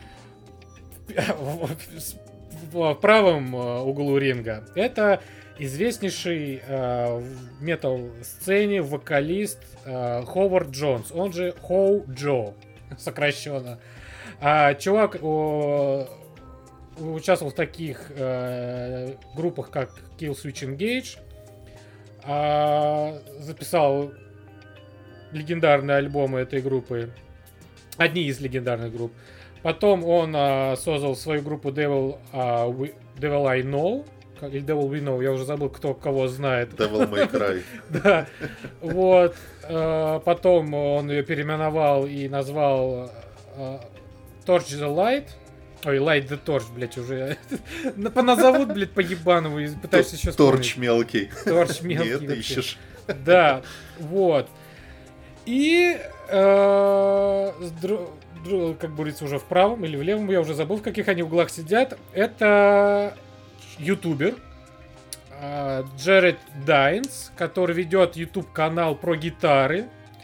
В правом углу ринга это известнейший в метал-сцене вокалист Ховард Джонс, он же Хоу Джо, сокращенно. Чувак участвовал в таких группах, как Killswitch Engage, записал легендарные альбомы этой группы, одни из легендарных групп. Потом он создал свою группу Devil I Know, или Devil We Know, я уже забыл, кто кого знает. Devil May Cry. Да, вот. Потом он ее переименовал и назвал Torch the Light. Ой, Light the Torch, блять, уже поназовут, блять, по-ебаному, и пытаешься еще вспомнить. Торч мелкий. Торч мелкий. Нет, ты ищешь. Да, вот. И как говорится, уже в правом или в левом, я уже забыл, в каких они углах сидят. Это ютубер Джеред Дайнс, который ведет YouTube-канал про гитары.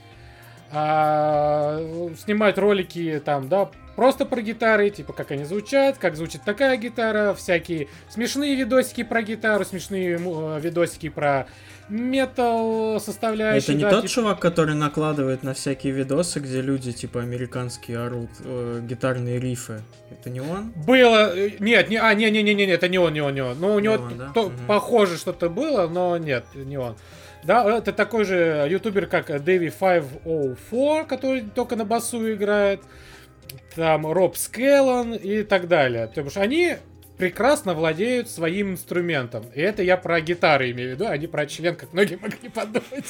Снимает ролики там, да, просто про гитары, типа как они звучат, как звучит такая гитара, всякие смешные видосики про гитару, смешные видосики про метал составляющие. Это не да, тот типа... чувак, который накладывает на всякие видосы, где люди типа американские орут гитарные рифы. Это не он? Было. Нет, не, это не он. Ну, у него да? похоже что-то было, но нет, не он. Да, это такой же ютубер, как Дэви 504, который только на басу играет. Там Роб Скеллон и так далее. Потому что они прекрасно владеют своим инструментом. И это я про гитары имею в виду, а не про член, как многие могли подумать.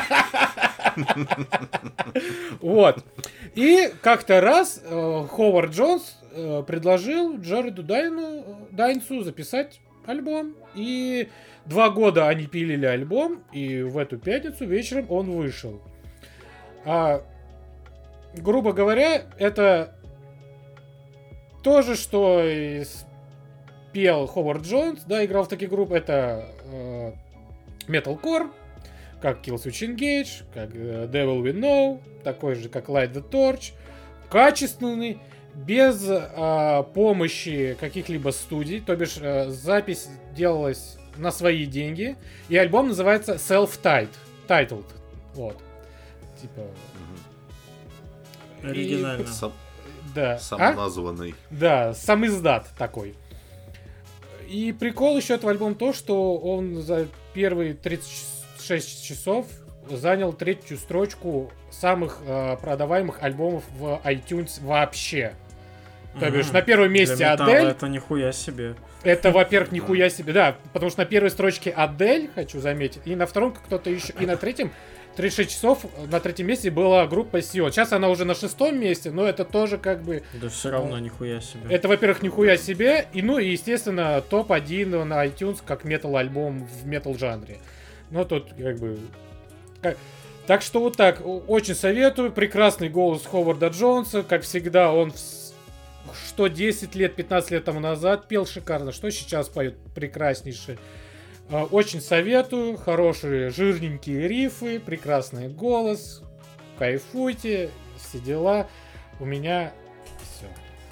Вот. И как-то раз Ховард Джонс предложил Джареду Дайнсу записать альбом. И 2 года они пилили альбом, и в эту пятницу вечером он вышел. Грубо говоря, это То же, что и пел Ховард Джонс, да, играл в таких группах, это Metalcore, как Killswitch Engage, как Devil We Know, такой же, как Light the Torch, качественный, без помощи каких-либо студий, то бишь запись делалась на свои деньги, и альбом называется Self-Titled, вот, типа... Оригинально. Да. Самоназванный. Да, сам издат такой. И прикол еще этого альбома то, что он за первые 36 часов занял 3-ю строчку самых продаваемых альбомов в iTunes вообще. То бишь, на первом месте Адель. Это нихуя себе. Это, во-первых, нихуя себе, да. Потому что на первой строчке Адель, хочу заметить, и на втором кто-то еще, и на третьем 36 часов на 3-м месте была группа Сио. Сейчас она уже на 6-м месте, но это тоже как бы... Да все равно нихуя себе. Это, во-первых, нихуя себе, и, ну, и, естественно, топ-1 на iTunes как метал-альбом в метал-жанре. Но тут как бы... Так что вот так, очень советую. Прекрасный голос Ховарда Джонса. Как всегда, он что 10 лет, 15 лет тому назад пел шикарно, что сейчас поет прекраснейший. Очень советую. Хорошие жирненькие рифы, прекрасный голос. Кайфуйте, все дела. У меня все.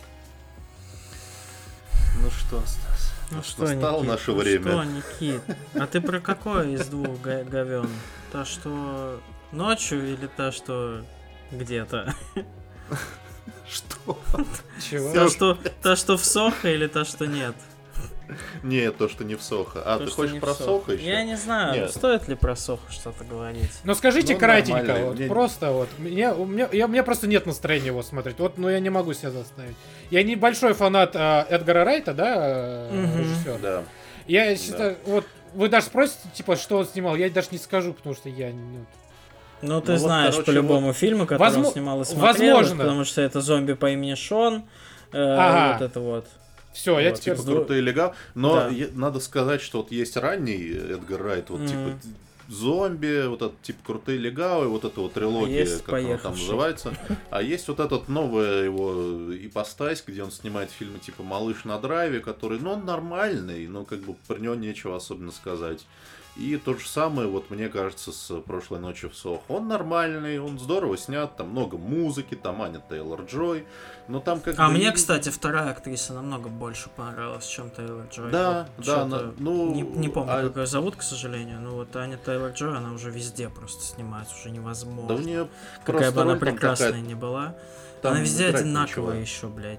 Ну что, Стас? Ну что, настало Никит, наше время. Что, Никит? А ты про какое из двух говен? Та, что ночью или та, что где-то? Что? Чего? Та, что в Сохо или та, что нет? Не, то, что не в Сохо. А, То, ты что хочешь не про в Сохо еще? Я не знаю, Нет. стоит ли про Сохо что-то говорить. Ну скажите Ну, кратенько, нормально. вот Мне- просто вот. У меня просто нет настроения его смотреть. Вот, но я не могу себя заставить. Я не большой фанат Эдгара Райта, да, Мгм. режиссер. Да. Я считаю, вот вы даже спросите, типа, что он снимал, я даже не скажу, потому что я ну, Ну, ты Ну вот, знаешь короче, по-любому фильму, который он снимал и смотрел, возможно. потому что это зомби по имени Шон. Ага. Вот это вот. все, я Вот, теперь Типа Ну, крутые легал. Но да. надо сказать, что вот есть ранний Эдгар Райт, вот типа зомби, вот этот типа крутые легавые, вот эта вот трилогия, Есть как она там поехавший. называется. А есть вот этот новая его ипостась, где он снимает фильмы типа «Малыш на драйве», который, ну, он нормальный, но как бы про него нечего особенно сказать. И то же самое, вот мне кажется, с «Прошлой ночью в Сохо». Он нормальный, он здорово снят, там много музыки, там Аня Тейлор-Джой, но там как А бы... мне, кстати, вторая актриса намного больше понравилась, чем Тейлор Джой. Да, Вот да, чё-то ну, не помню, а- как ее зовут, к сожалению. Но вот Аня Тейлор Джой, она уже везде просто снимается, уже невозможно. Да у нее Какая просто бы она роль там прекрасная такая, не была. там Она везде играть одинаковая нечего. еще, блядь.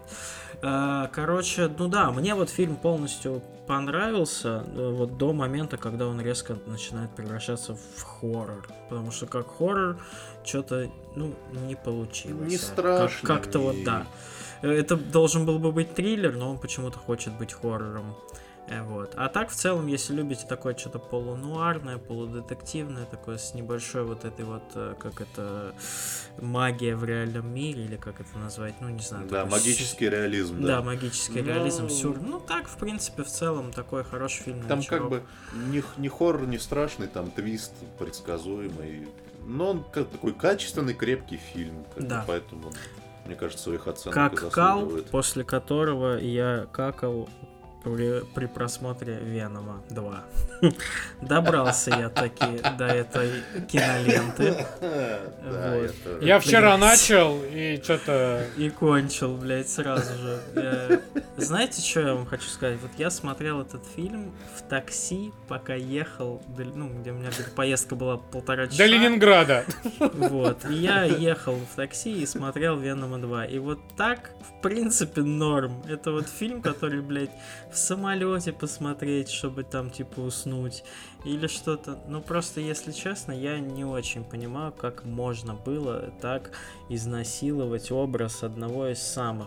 Короче, ну да, мне вот фильм полностью понравился вот до момента, когда он резко начинает превращаться в хоррор. Потому что как хоррор что-то, ну, не получилось. Не страшно. Как-то вот, и- да. Это должен был бы быть триллер, но он почему-то хочет быть хоррором. Вот. А так, в целом, если любите такое что-то полунуарное, полудетективное, такое с небольшой вот этой вот, как это, магия в реальном мире, или как это назвать, ну, не знаю. Да, такой магический реализм, Да, да. магический Ну, реализм, сюр. Ну, так, в принципе, в целом, такой хороший фильм. на Там вечерок. как бы не хоррор, не страшный, там твист предсказуемый. Но он как такой качественный, крепкий фильм. как бы, Да. Поэтому, мне кажется, своих оценок и Как кал, заслуживает. после которого я какал при просмотре Венома 2. Добрался я таки до этой киноленты. Да, Вот. это- Я вчера Блядь. начал и что-то. И кончил, блядь, сразу же. Знаете, что я вам хочу сказать? Вот я смотрел этот фильм в такси, пока ехал, ну, где у меня говорит, поездка была 1,5 часа. До Ленинграда. Вот, и я ехал в такси и смотрел Венома 2. И вот так, в принципе, норм. Это вот фильм, который, блядь, в самолете посмотреть, чтобы там, типа, уснуть. Или что-то. Ну, просто, если честно, я не очень понимаю, как можно было так изнасиловать образ одного из самых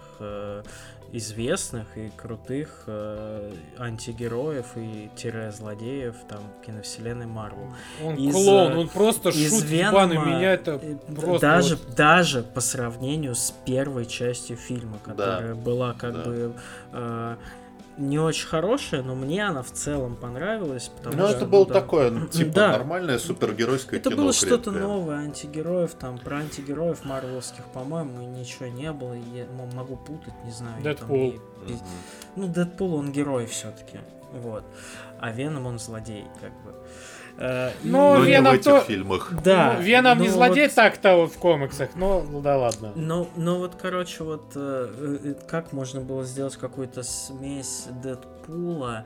известных и крутых антигероев и злодеев там киновселенной Марвел. Он Из, клоун, он просто из шут ебаный, Венома, меня это просто... даже, вот- даже по сравнению с первой частью фильма, которая была как да. бы не очень хорошая, но мне она в целом понравилась. Потому Ну, что, это было да. такое, типа, Да. нормальное супергеройское Это кино. было что-то крепкое. новое, антигероев, там, про антигероев марвеловских, по-моему, ничего не было. Я могу путать, не знаю. я там Дэдпул. не- Ну, Дэдпул, он герой все-таки. Вот. А Веном, он злодей, как бы. Ну, Но не в Веном этих то- фильмах. Да. Ну, Веном не ну злодей вот- так-то вот в комиксах, но да ладно. Ну вот, короче, вот как можно было сделать какую-то смесь Дэдпула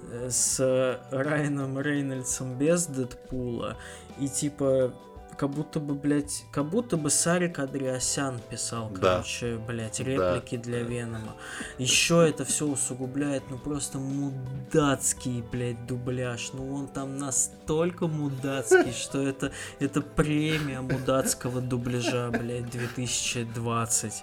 с Райаном Рейнольдсом без Дэдпула, и типа как будто бы Сарик Андреасян писал, Да. короче, блять, реплики для Венома. Еще это все усугубляет, ну просто мудацкий, блять, дубляж. Ну он там настолько мудацкий, что это премия мудацкого дубляжа, блять, 2020,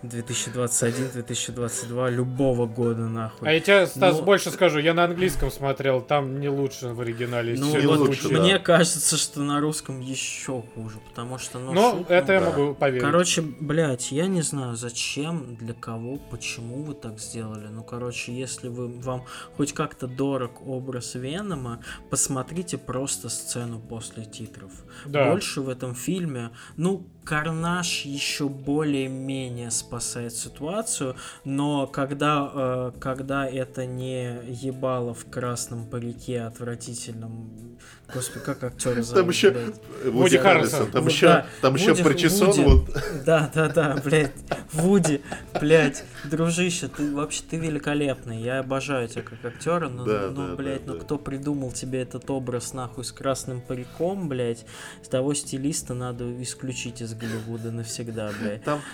2021, 2022, любого года, нахуй. А я тебе, Стас, Ну, больше скажу, я на английском смотрел, там не лучше в оригинале. Ну, всё не вот лучше, звучит. да. мне кажется, что на русском еще хуже, потому что, Ну, шут, это я да. могу поверить. короче, блядь, я не знаю, зачем, для кого, почему вы так сделали. Ну, короче, если вам хоть как-то дорог образ Венома, посмотрите просто сцену после титров. Да. Больше в этом фильме, ну, Карнаж еще более-менее спасает ситуацию, но когда это не ебало в красном парике отвратительном, господи, как актера зовут? Там еще блядь? Вуди Харрельсон. Там Вот, еще, да, там еще Вуди- причесон Вуди. вот. Да, блядь, Вуди, блядь, дружище, ты великолепный, я обожаю тебя как актера, но, Да, ну, да, блядь, да, ну да. кто придумал тебе этот образ, нахуй, с красным париком, блядь, с того стилиста надо исключить из Голливуда навсегда, блядь. Там,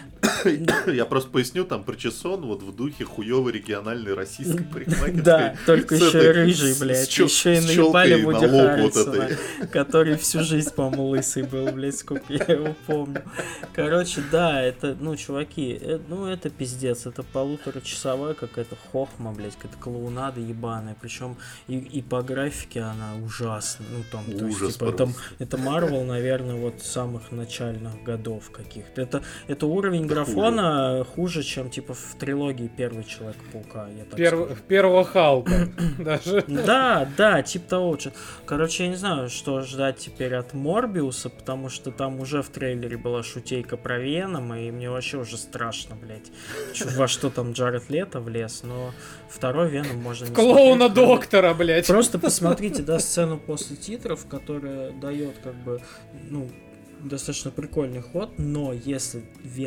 я просто поясню, там причесон вот в духе хуёвой региональной российской парикмахерской. Да, только С еще и этой- рыжий, с блядь, чё- еще и с наебали чёлкой Вуди на лоб вот Харрельсона, этой. который всю жизнь, по-моему, лысый был, блядь, сколько я его помню. Короче, да, это, ну, чуваки, это пиздец, это полуторачасовая какая-то хохма, блядь, какая-то клоунада ебаная, причем и по графике она ужасная, ну, там, то есть, Ужас типа, просто. это Marvel, наверное, вот самых начальных годов каких-то. Это уровень графона хуже, чем, типа, в трилогии первый Человек-паука, я так скажу. Первого Халка даже. Да, типа того. Короче, я не знаю, что ждать теперь от Морбиуса, потому что там уже в трейлере была шутейка про Венома, и мне вообще уже страшно, блядь. Во что там Джаред Лето влез, но второй Веном можно не Клоуна смотреть. доктора, блядь. Просто посмотрите, да, сцену после титров, которая дает, как бы, ну, достаточно прикольный ход, но если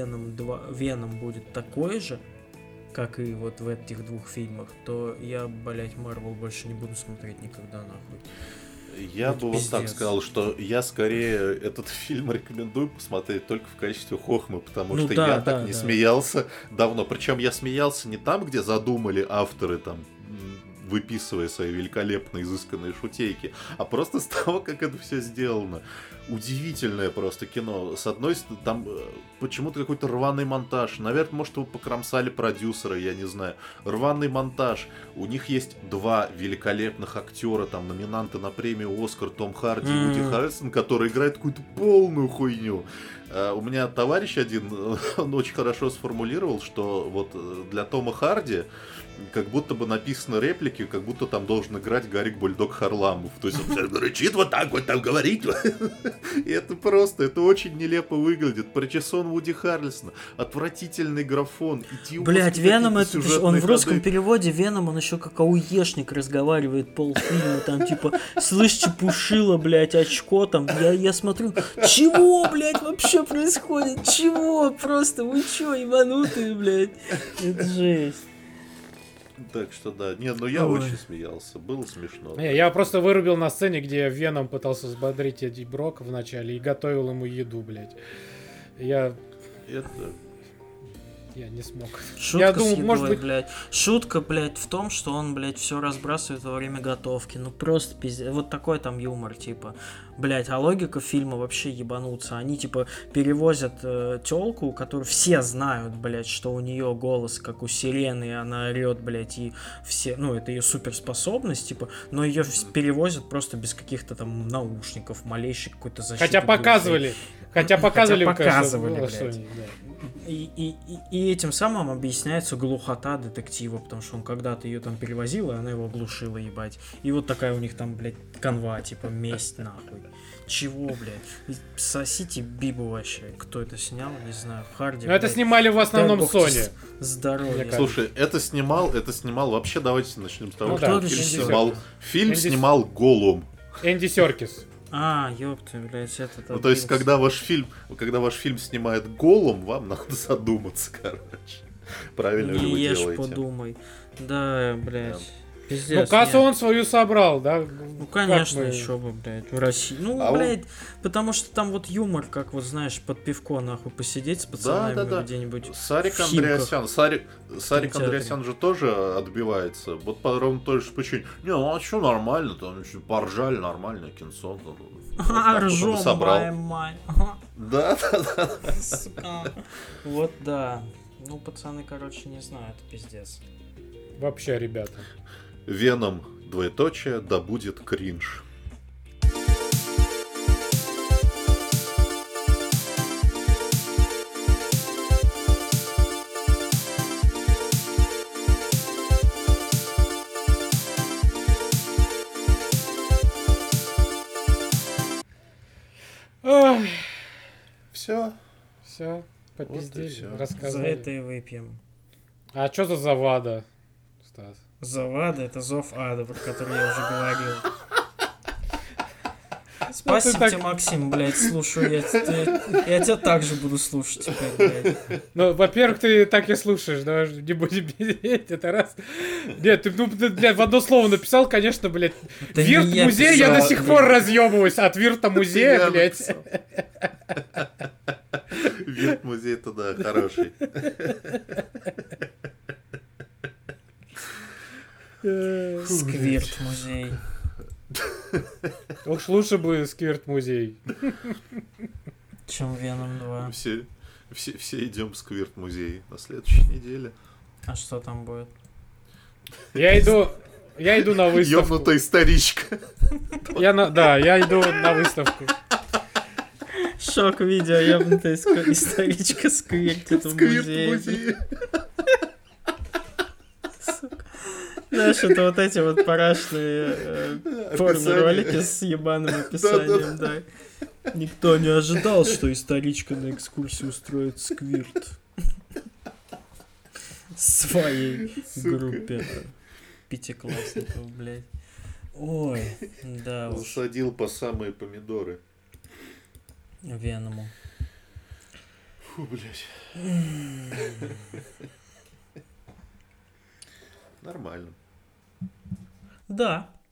Веном будет такой же, как и вот в этих двух фильмах, то я, блять, Марвел больше не буду смотреть никогда, нахуй. Я Это бы вот так пиздец. сказал, что я скорее этот фильм рекомендую посмотреть только в качестве хохмы, потому Ну что да, я да, так не да. смеялся давно. Причем я смеялся не там, где задумали авторы там выписывая свои великолепно изысканные шутейки, а просто с того, как это все сделано. Удивительное просто кино. С одной стороны, там почему-то какой-то рваный монтаж. Наверное, может, его покромсали продюсеры, я не знаю. Рваный монтаж. У них есть два великолепных актера, там, номинанты на премию «Оскар», Том Харди и Вуди Харрельсон, которые играют какую-то полную хуйню. У меня товарищ один, он очень хорошо сформулировал, что вот для Тома Харди как будто бы написаны реплики, как будто там должен играть Гарик Бульдог Харламов. То есть он рычит вот так вот там говорит. И это просто, это очень нелепо выглядит. Причесон Вуди Харрельсона, отвратительный графон, идиотские Блять, Веном, какие-то это, сюжетные он в русском ходы. переводе Веном, он еще как ауешник разговаривает полфильма, там типа, слышь, чепушила, блять, очко, там, я смотрю, чего, блять, вообще происходит, чего, просто, вы че, ебанутые, блять, это жесть. Так что да, нет, ну я Ой. очень смеялся, было смешно. Не, я просто вырубил на сцене, где Веном пытался взбодрить Эдди Брока вначале и готовил ему еду, блядь. Я не смог. Шутка Я думал, с едой, может быть- блядь. Шутка, блядь, в том, что он, блядь, все разбрасывает во время готовки. Ну просто пиздец. Вот такой там юмор, типа. Блядь, а логика фильма вообще ебануться. Они, типа, перевозят тёлку, которую все знают, блядь, что у нее голос, как у сирены, и она орет, блядь, и все, ну, это ее суперспособность, типа, но ее перевозят просто без каких-то там наушников, малейшей какой-то защиты. Хотя глухой. показывали. Хотя показывали, показывали, конечно, было, блядь. что они, да. И этим самым объясняется глухота детектива, потому что он когда-то ее там перевозил, и она его оглушила, ебать. И вот такая у них там, блядь, канва, типа, месть нахуй. Чего, блядь? Сосите бибу вообще. Кто это снял? Не знаю. Харди. Но это снимали в основном Sony. Здоровье. Слушай, это снимал вообще, давайте начнем с того, Ну что да, фильм снимал Голум. Энди Серкис. Ёпта, блядь, это... Ну, то есть, когда ваш фильм снимает Голум, вам надо задуматься, короче. Правильно ли вы делаете? Подумай. Да, блядь. Да. Пиздец, Ну, кассу нет. он свою собрал, да? Ну, конечно, Как мы- еще бы, блядь, в России. Ну, А он- блядь, потому что там вот юмор, как вот, знаешь, под пивко, нахуй, посидеть с пацанами Да. где-нибудь. Сарик в Химках. Андреасян. Сарик кинотеатре. Андреасян же тоже отбивается. Вот по ровно той же причине. Не, ну а что нормально, там еще поржали, нормальное кинцо. Вот так вот он и Ржом, собрал. май. Да. Сука. Вот да. Ну, пацаны, короче, не знаю, это пиздец. Вообще, ребята. Веном, двоеточие, да будет кринж. Ой, Все. все, попиздели, всё. За рассказали. это и выпьем. А что за завада, Стас? Завада — это зов ада, про который я уже говорил. Спасибо так- тебе, Максим, блядь, слушаю. Я тебя также буду слушать теперь, блядь. Ну, во-первых, ты так и слушаешь, давай не будем пиздеть, это раз. Нет, ты, блядь, в одно слово написал, конечно, блядь. Это не я Вирт-музей, я писал, до сих блядь. пор разъебываюсь от Вирта-музея, Я блядь. написал. Вирт-музей-то да, хороший. Сквирт-музей. Уж лучше бы Сквирт-музей. Чем Веном 2. Все идем в Сквирт-музей на следующей неделе. А что там будет? Я иду на выставку. Ёбнутая историчка. Я иду на выставку. Шок-видео, ёбнутая историчка сквиртит в музее. Сквирт-музей. Знаешь, это вот эти вот парашные порно-ролики с ебаным описанием, да. Никто не ожидал, что историчка на экскурсию устроит сквирт. Своей группе пятиклассников, блядь. Ой, да уж, Засадил по самые помидоры. Веному. Фу, блядь. Нормально. Да,